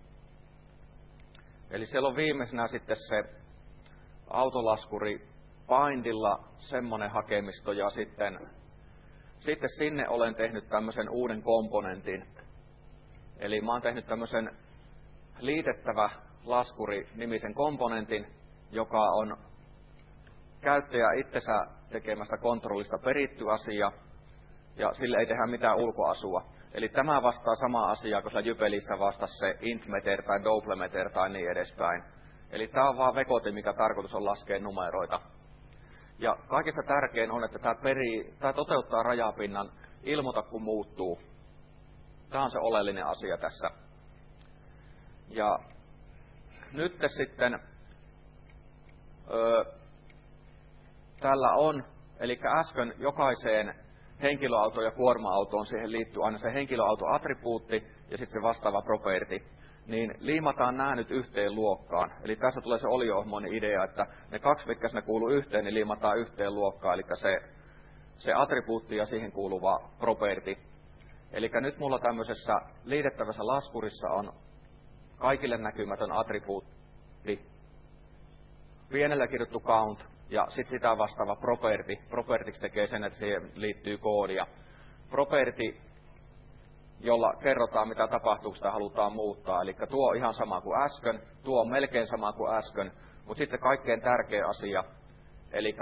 Eli siellä on viimeisenä sitten se autolaskuri bindilla semmoinen hakemisto ja sitten sinne olen tehnyt tämmöisen uuden komponentin. Eli mä oon tehnyt tämmöisen liitettävä laskuri-nimisen komponentin, joka on käyttäjä itsensä tekemästä kontrollista peritty asia, ja sille ei tehdä mitään ulkoasua. Eli tämä vastaa samaa asiaa, kun sillä Jypelissä vastasi se intmeter tai doublemeter tai niin edespäin. Eli tämä on vaan vekotin, mikä tarkoitus on laskea numeroita. Ja kaikista tärkein on, että tämä toteuttaa rajapinnan ilmoita, kun muuttuu. Tämä on se oleellinen asia tässä. Ja nyt sitten tällä on, eli äsken jokaiseen henkilöautoon ja kuorma-autoon siihen liittyy aina se henkilöautoattribuutti ja sitten se vastaava property. Niin liimataan nämä nyt yhteen luokkaan. Eli tässä tulee se oliohmoinen idea, että ne kaksi, mitkä sinne kuuluu yhteen, niin liimataan yhteen luokkaan, eli se attribuutti ja siihen kuuluva property. Eli nyt mulla tämmöisessä liitettävässä laskurissa on kaikille näkymätön attribuutti, pienellä kirjoittu count, ja sitten sitä vastaava property. Propertiksi tekee sen, että siihen liittyy koodia. Property, jolla kerrotaan, mitä tapahtuu, kun sitä halutaan muuttaa. Eli tuo on ihan sama kuin äsken, tuo on melkein sama kuin äsken, mutta sitten kaikkein tärkein asia, eli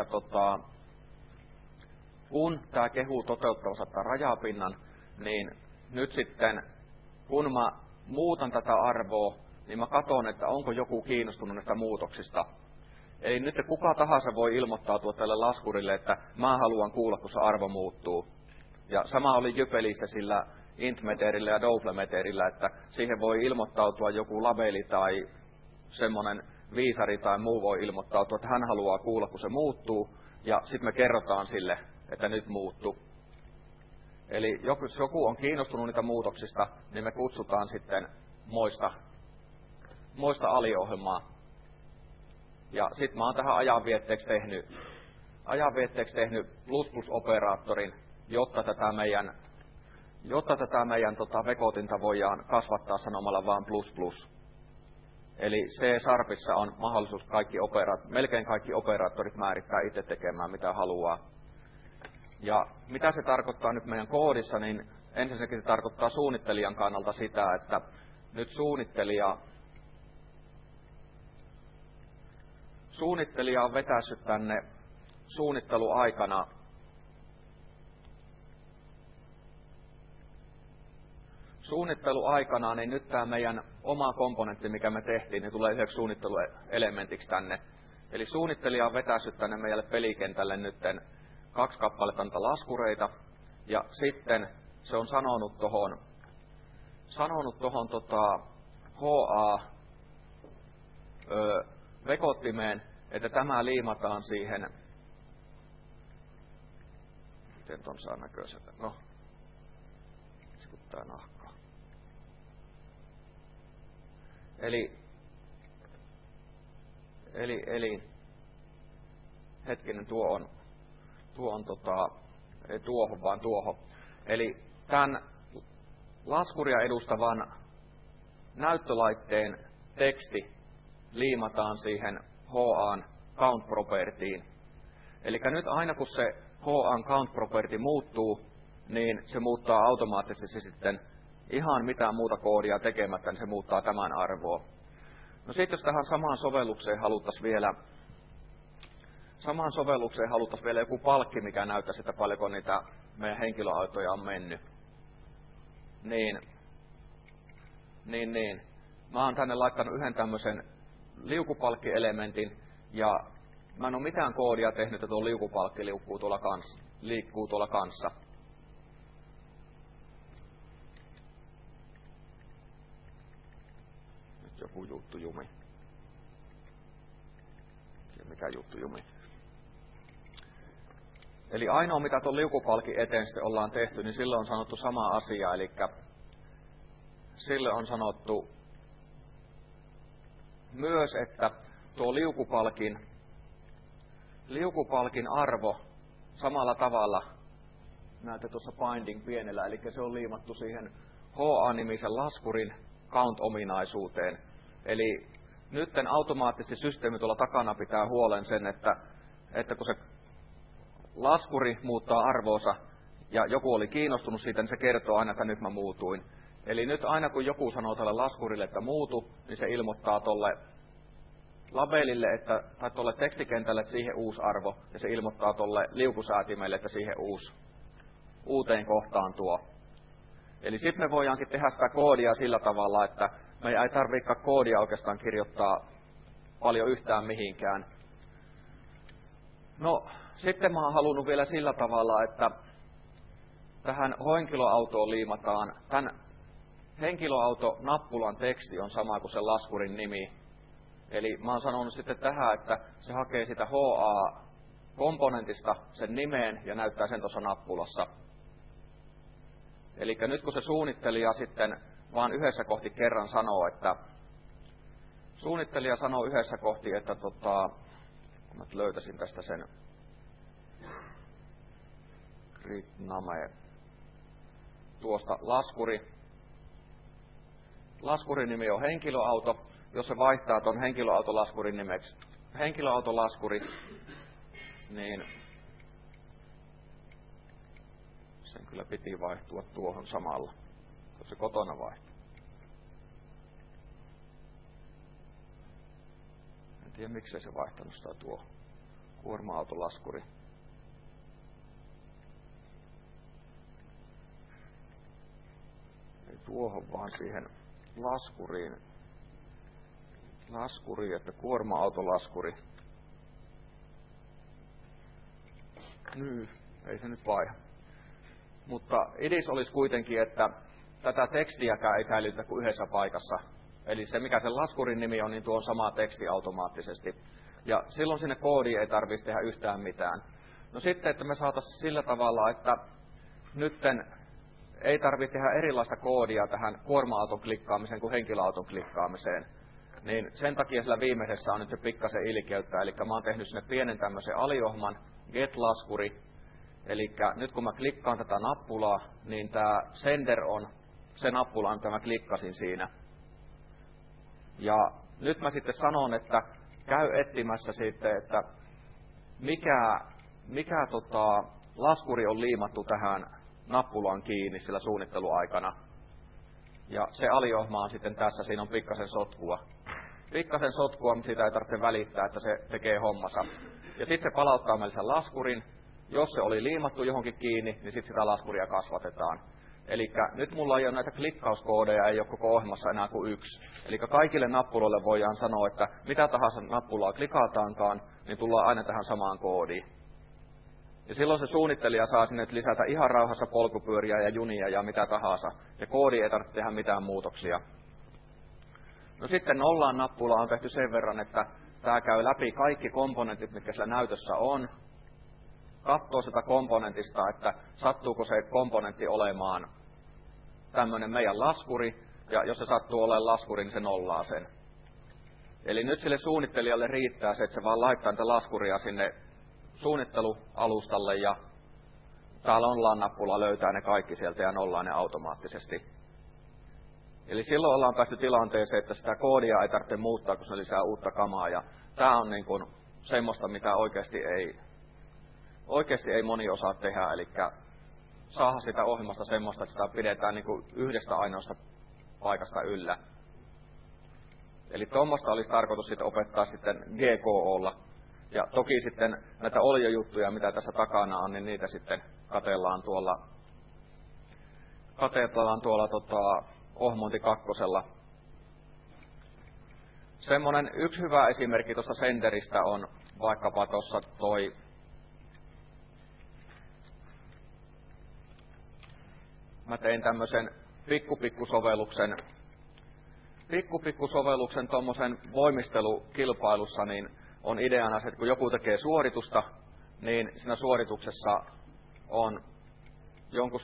kun tämä kehuu toteuttavansa tämän rajapinnan, niin nyt sitten, kun mä muutan tätä arvoa, niin mä katson, että onko joku kiinnostunut näistä muutoksista. Eli nyt kuka tahansa voi ilmoittautua tälle laskurille, että mä haluan kuulla, kun se arvo muuttuu. Ja sama oli Jypelissä sillä intmeterillä ja doublemeterillä, että siihen voi ilmoittautua joku labeli tai semmoinen viisari tai muu voi ilmoittautua, että hän haluaa kuulla, kun se muuttuu, ja sitten me kerrotaan sille, että nyt muuttuu. Eli jos joku on kiinnostunut niitä muutoksista, niin me kutsutaan sitten moista aliohjelmaa. Ja sitten mä oon tähän ajanvietteeksi tehnyt ++-operaattorin, jotta tätä meidän vekotinta voidaan kasvattaa sanomalla vaan ++. Eli C-sharpissa on mahdollisuus melkein kaikki operaattorit määrittää itse tekemään mitä haluaa. Ja mitä se tarkoittaa nyt meidän koodissa, niin ensinnäkin se tarkoittaa suunnittelijan kannalta sitä, että nyt suunnittelija on vetässyt tänne suunnitteluaikana, niin nyt tämä meidän oma komponentti, mikä me tehtiin, niin tulee yhdeksi suunnitteluelementiksi tänne. Eli suunnittelija on vetässyt tänne meille pelikentälle nytten 2 kappaletta näitä laskureita, ja sitten se on sanonut tohon vekottimeen, että tämä liimataan siihen, miten ton saa näköiseltä, no, tää nahkaa. Eli hetkinen, tuo on ei tuohon, vaan tuohon. Eli tämän laskuria edustavan näyttölaitteen teksti liimataan siihen HA:n count propertyin. Eli nyt aina kun se HA:n count property muuttuu, niin se muuttaa automaattisesti sitten ihan mitään muuta koodia tekemättä, niin se muuttaa tämän arvoa. No sitten jos tähän samaan sovellukseen haluttaisiin vielä joku palkki, mikä näyttäisi, että paljonko niitä meidän henkilöautoja on mennyt, niin. Mä oon tänne laittanut yhden tämmöisen liukupalkkielementin, ja mä en ole mitään koodia tehnyt, että tuo liukupalkki liikkuu tuolla kanssa. Nyt joku juttu jumi. Mikä juttu jumi? Eli ainoa mitä tuon liukupalkin eteen sitten ollaan tehty, niin sille on sanottu sama asia, eli sille on sanottu myös, että tuo liukupalkin arvo samalla tavalla, näette tuossa binding pienellä, eli se on liimattu siihen HA-nimisen laskurin count-ominaisuuteen. Eli nytten automaattisesti systeemi tuolla takana pitää huolen sen, että kun se laskuri muuttaa arvoonsa ja joku oli kiinnostunut siitä, niin se kertoo aina, että nyt mä muutuin. Eli nyt aina kun joku sanoo tälle laskurille, että muutu, niin se ilmoittaa tuolle labelille tai tuolle tekstikentälle, että siihen uusi arvo, ja se ilmoittaa tuolle liukusäätimelle, että siihen uuteen kohtaan tuo. Eli sitten me voidaankin tehdä sitä koodia sillä tavalla, että me ei tarvitse koodia oikeastaan kirjoittaa paljon yhtään mihinkään. No, sitten mä oon halunnut vielä sillä tavalla, että tähän henkilöautoon liimataan, tämän henkilöautonappulan teksti on sama kuin sen laskurin nimi. Eli mä oon sanonut sitten tähän, että se hakee sitä HA-komponentista sen nimeen ja näyttää sen tuossa nappulassa. Eli nyt kun se suunnittelija sitten vaan yhdessä kohti kerran sanoo, että kun mä löytäisin tästä sen grid-name, tuosta laskurin nimi on henkilöauto, jos se vaihtaa ton henkilöautolaskurin nimeksi henkilöautolaskuri, niin sen kyllä piti vaihtua tuohon samalla, kun se kotona vaihtuu. En tiedä miksei se vaihtanut sitä tuo kuorma-autolaskuri. Ei tuohon vaan siihen laskuriin, että kuorma-autolaskuri. Ei se nyt vaiha. Mutta idis olisi kuitenkin, että tätä tekstiäkään ei säilytä kuin yhdessä paikassa. Eli se, mikä sen laskurin nimi on, niin tuo on sama teksti automaattisesti. Ja silloin sinne koodiin ei tarvitsisi tehdä yhtään mitään. No sitten, että me saataisiin sillä tavalla, että nytten ei tarvitse tehdä erilaista koodia tähän kuorma-auton klikkaamiseen kuin henkilöauton klikkaamiseen. Niin sen takia sillä viimeisessä on nyt se pikkasen ilkeyttä. Eli mä oon tehnyt sinne pienen tämmöisen aliohman get-laskuri. Eli nyt kun mä klikkaan tätä nappulaa, niin tämä sender on se nappula, mitä mä klikkasin siinä. Ja nyt mä sitten sanon, että käy etsimässä sitten, että mikä laskuri on liimattu tähän nappulaan kiinni sillä suunnitteluaikana. Ja se aliohma on sitten tässä, siinä on pikkasen sotkua. Mutta siitä ei tarvitse välittää, että se tekee hommansa. Ja sitten se palauttaa meille sen laskurin. Jos se oli liimattu johonkin kiinni, niin sitten sitä laskuria kasvatetaan. Eli nyt mulla ei ole näitä klikkauskoodeja, ei ole koko ohjelmassa enää kuin yksi. Eli kaikille nappuloille voidaan sanoa, että mitä tahansa nappulaa klikataankaan, niin tullaan aina tähän samaan koodiin. Ja silloin se suunnittelija saa sinne lisätä ihan rauhassa polkupyöriä ja junia ja mitä tahansa. Ja koodi ei tarvitse tehdä mitään muutoksia. No sitten nollaan nappula on tehty sen verran, että tämä käy läpi kaikki komponentit, mitkä sillä näytössä on. Katsoo sitä komponentista, että sattuuko se komponentti olemaan tämmöinen meidän laskuri, ja jos se sattuu olemaan laskuri, niin se nollaa sen. Eli nyt sille suunnittelijalle riittää se, että se vaan laittaa niitä laskuria sinne suunnittelualustalle ja täällä on LAN-nappula, löytää ne kaikki sieltä ja nollaa ne automaattisesti. Eli silloin ollaan päästy tilanteeseen, että sitä koodia ei tarvitse muuttaa, kun se lisää uutta kamaa. Ja tämä on niin kuin semmoista, mitä oikeasti ei moni osaa tehdä. Eli saada sitä ohjelmasta semmoista, että sitä pidetään niin kuin yhdestä ainoasta paikasta yllä. Eli tuommoista olisi tarkoitus sitten opettaa sitten GKOlla. Ja toki sitten näitä oljojuttuja, mitä tässä takana on, niin niitä sitten katellaan tuolla Ohmonti 2. Semmoinen yksi hyvä esimerkki tuosta senderistä on vaikkapa tuossa mä tein tämmöisen pikkupikkusovelluksen tuommoisen voimistelukilpailussa, niin on ideana se, että kun joku tekee suoritusta, niin siinä suorituksessa on jonkun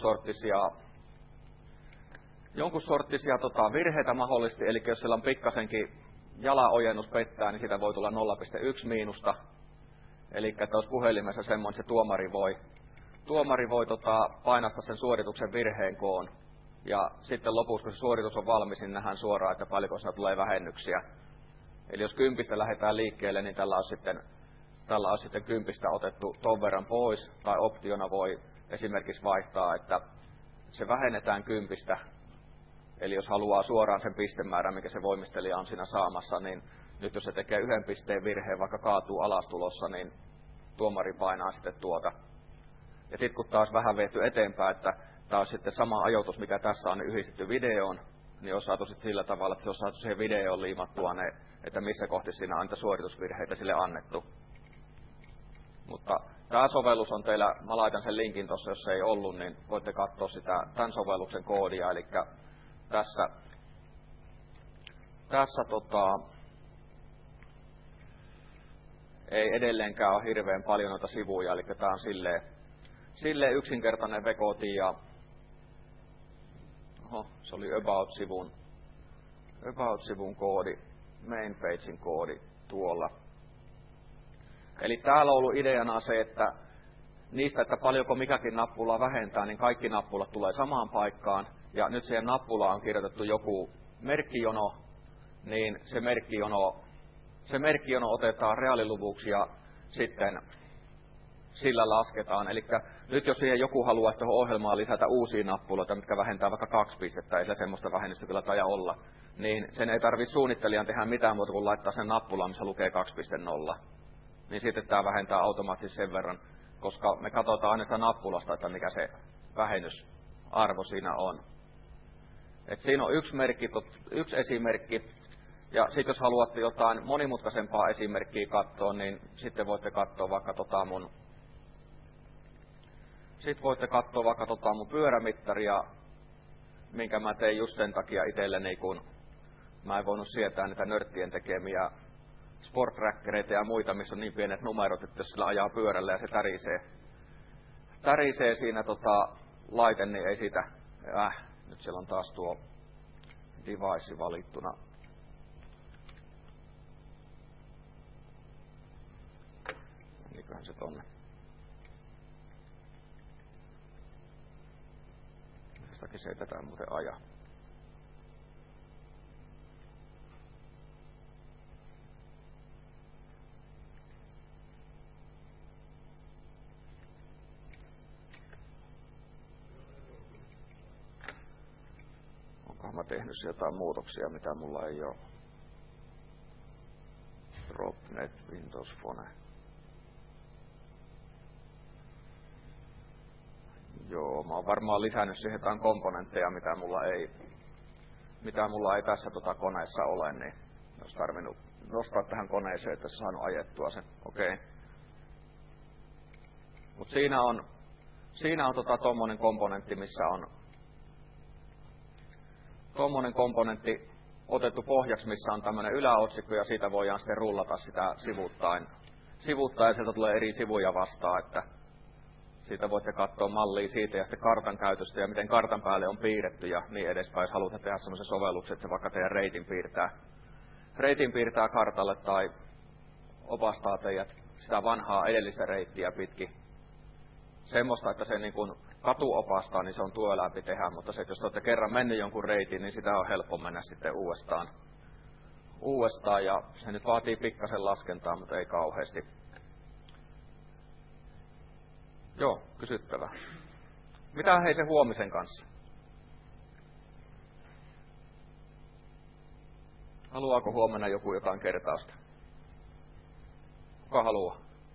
sorttisia virheitä mahdollisesti, eli jos siellä on pikkasenkin jalaojennus pettää, niin siitä voi tulla 0,1 miinusta. Eli että olisi puhelimessa semmoinen, että se tuomari voi painastaa sen suorituksen virheen koon. Ja sitten lopussa, kun se suoritus on valmis, niin nähdään suoraan, että paljonko siinä tulee vähennyksiä. Eli jos 10 lähdetään liikkeelle, niin tällä on sitten 10 otettu ton verran pois, tai optiona voi esimerkiksi vaihtaa, että se vähennetään 10. Eli jos haluaa suoraan sen pistemäärän, mikä se voimistelija on siinä saamassa, niin nyt jos se tekee 1 pisteen virheen, vaikka kaatuu alastulossa, niin tuomari painaa sitten tuota. Ja sitten kun taas vähän viety eteenpäin, että tämä on sitten sama ajoitus, mikä tässä on yhdistetty videoon, niin on saatu sitten sillä tavalla, että se on saatu siihen videoon liimattua ne, että missä kohti siinä on niitä suoritusvirheitä sille annettu. Mutta tämä sovellus on teillä, mä laitan sen linkin tuossa, jos se ei ollut, niin voitte katsoa sitä tämän sovelluksen koodia, eli tässä ei edelleenkään ole hirveän paljon noita sivuja, eli tämä on silleen yksinkertainen vekoti ja se oli About-sivun koodi, main pagein koodi tuolla. Eli täällä on ollut ideana se, että niistä, että paljonko mikäkin nappula vähentää, niin kaikki nappulat tulee samaan paikkaan. Ja nyt siihen nappulaan on kirjoitettu joku merkkijono, niin se merkkijono otetaan reaaliluvuksi ja sitten sillä lasketaan. Eli nyt jos siihen joku haluaa tuohon ohjelmaan lisätä uusia nappuloita, mitkä vähentää vaikka 2 pistettä, ei se semmoista vähennystä kyllä taida olla, niin sen ei tarvitse suunnittelijan tehdä mitään muuta kuin laittaa sen nappulaan, missä lukee 2.0. Niin sitten tämä vähentää automaattisesti sen verran, koska me katsotaan aina sitä nappulasta, että mikä se vähennysarvo siinä on. Et siinä on yksi esimerkki. Ja sitten jos haluatte jotain monimutkaisempaa esimerkkiä katsoa, niin sitten voitte katsoa vaikka mun pyörämittaria, minkä mä tein just sen takia itselleni, kun mä en voinut sietää niitä nörttien tekemiä sporttrackereita ja muita, missä on niin pienet numerot, että jos sillä ajaa pyörällä ja se tärisee siinä laite, niin ei siitä, nyt siellä on taas tuo device valittuna. Meniköhän se tonne? Jostakin se ei tätä muuten aja. Onkohan mä tehnyt jotain muutoksia, mitä mulla ei ole? Dropnet, Windows Phone. Joo, mä oon varmaan lisännyt siihen jotain komponentteja, mitä mulla ei tässä koneessa ole, niin olisi tarvinnut nostaa tähän koneeseen, että se saanut ajettua sen. Okei. Mut siinä on tommonen komponentti, missä on tommonen komponentti otettu pohjaksi, missä on tämmönen yläotsikko ja siitä voidaan sitten rullata sitä sivuuttain ja sieltä tulee eri sivuja vastaan, että siitä voitte katsoa mallia siitä ja sitten kartan käytöstä ja miten kartan päälle on piirretty ja niin edespäin, jos haluatte tehdä semmoisen sovelluksen, että se vaikka teidän reitin piirtää kartalle tai opastaa teidät sitä vanhaa edellistä reittiä pitkin. Semmoista, että se niin kuin katu opastaa, niin se on työlämpi tehdä, mutta se, että jos olette kerran mennyt jonkun reitin, niin sitä on helppo mennä sitten uudestaan ja se nyt vaatii pikkasen laskentaa, mutta ei kauheasti. Joo, kysyttävää. Mitä hei se huomisen kanssa? Haluaako huomenna joku jotain kertausta? Kuka haluaa?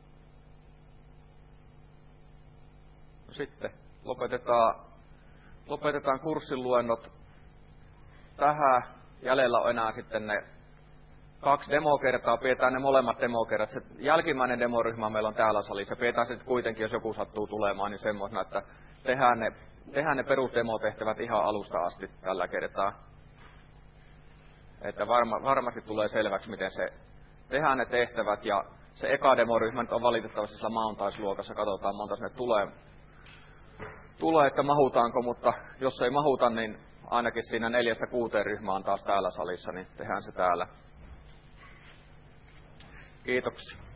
No sitten lopetetaan kurssin luennot tähän. Jäljellä on enää sitten ne 2 demokertaa. Pidetään ne molemmat demokerrat. Se jälkimmäinen demoryhmä meillä on täällä salissa. Pidetään sitten kuitenkin, jos joku sattuu tulemaan, niin semmoisena, että tehdään ne perusdemotehtävät ihan alusta asti tällä kertaa. Että varmasti tulee selväksi, miten se tehdään ne tehtävät. Ja se eka demoryhmä nyt on valitettavasti sillä mountaisluokassa. Katsotaan, monta sinne tulee, että mahutaanko, mutta jos ei mahuta, niin ainakin siinä 4-6 ryhmää on taas täällä salissa, niin tehdään se täällä. Kiitoksia.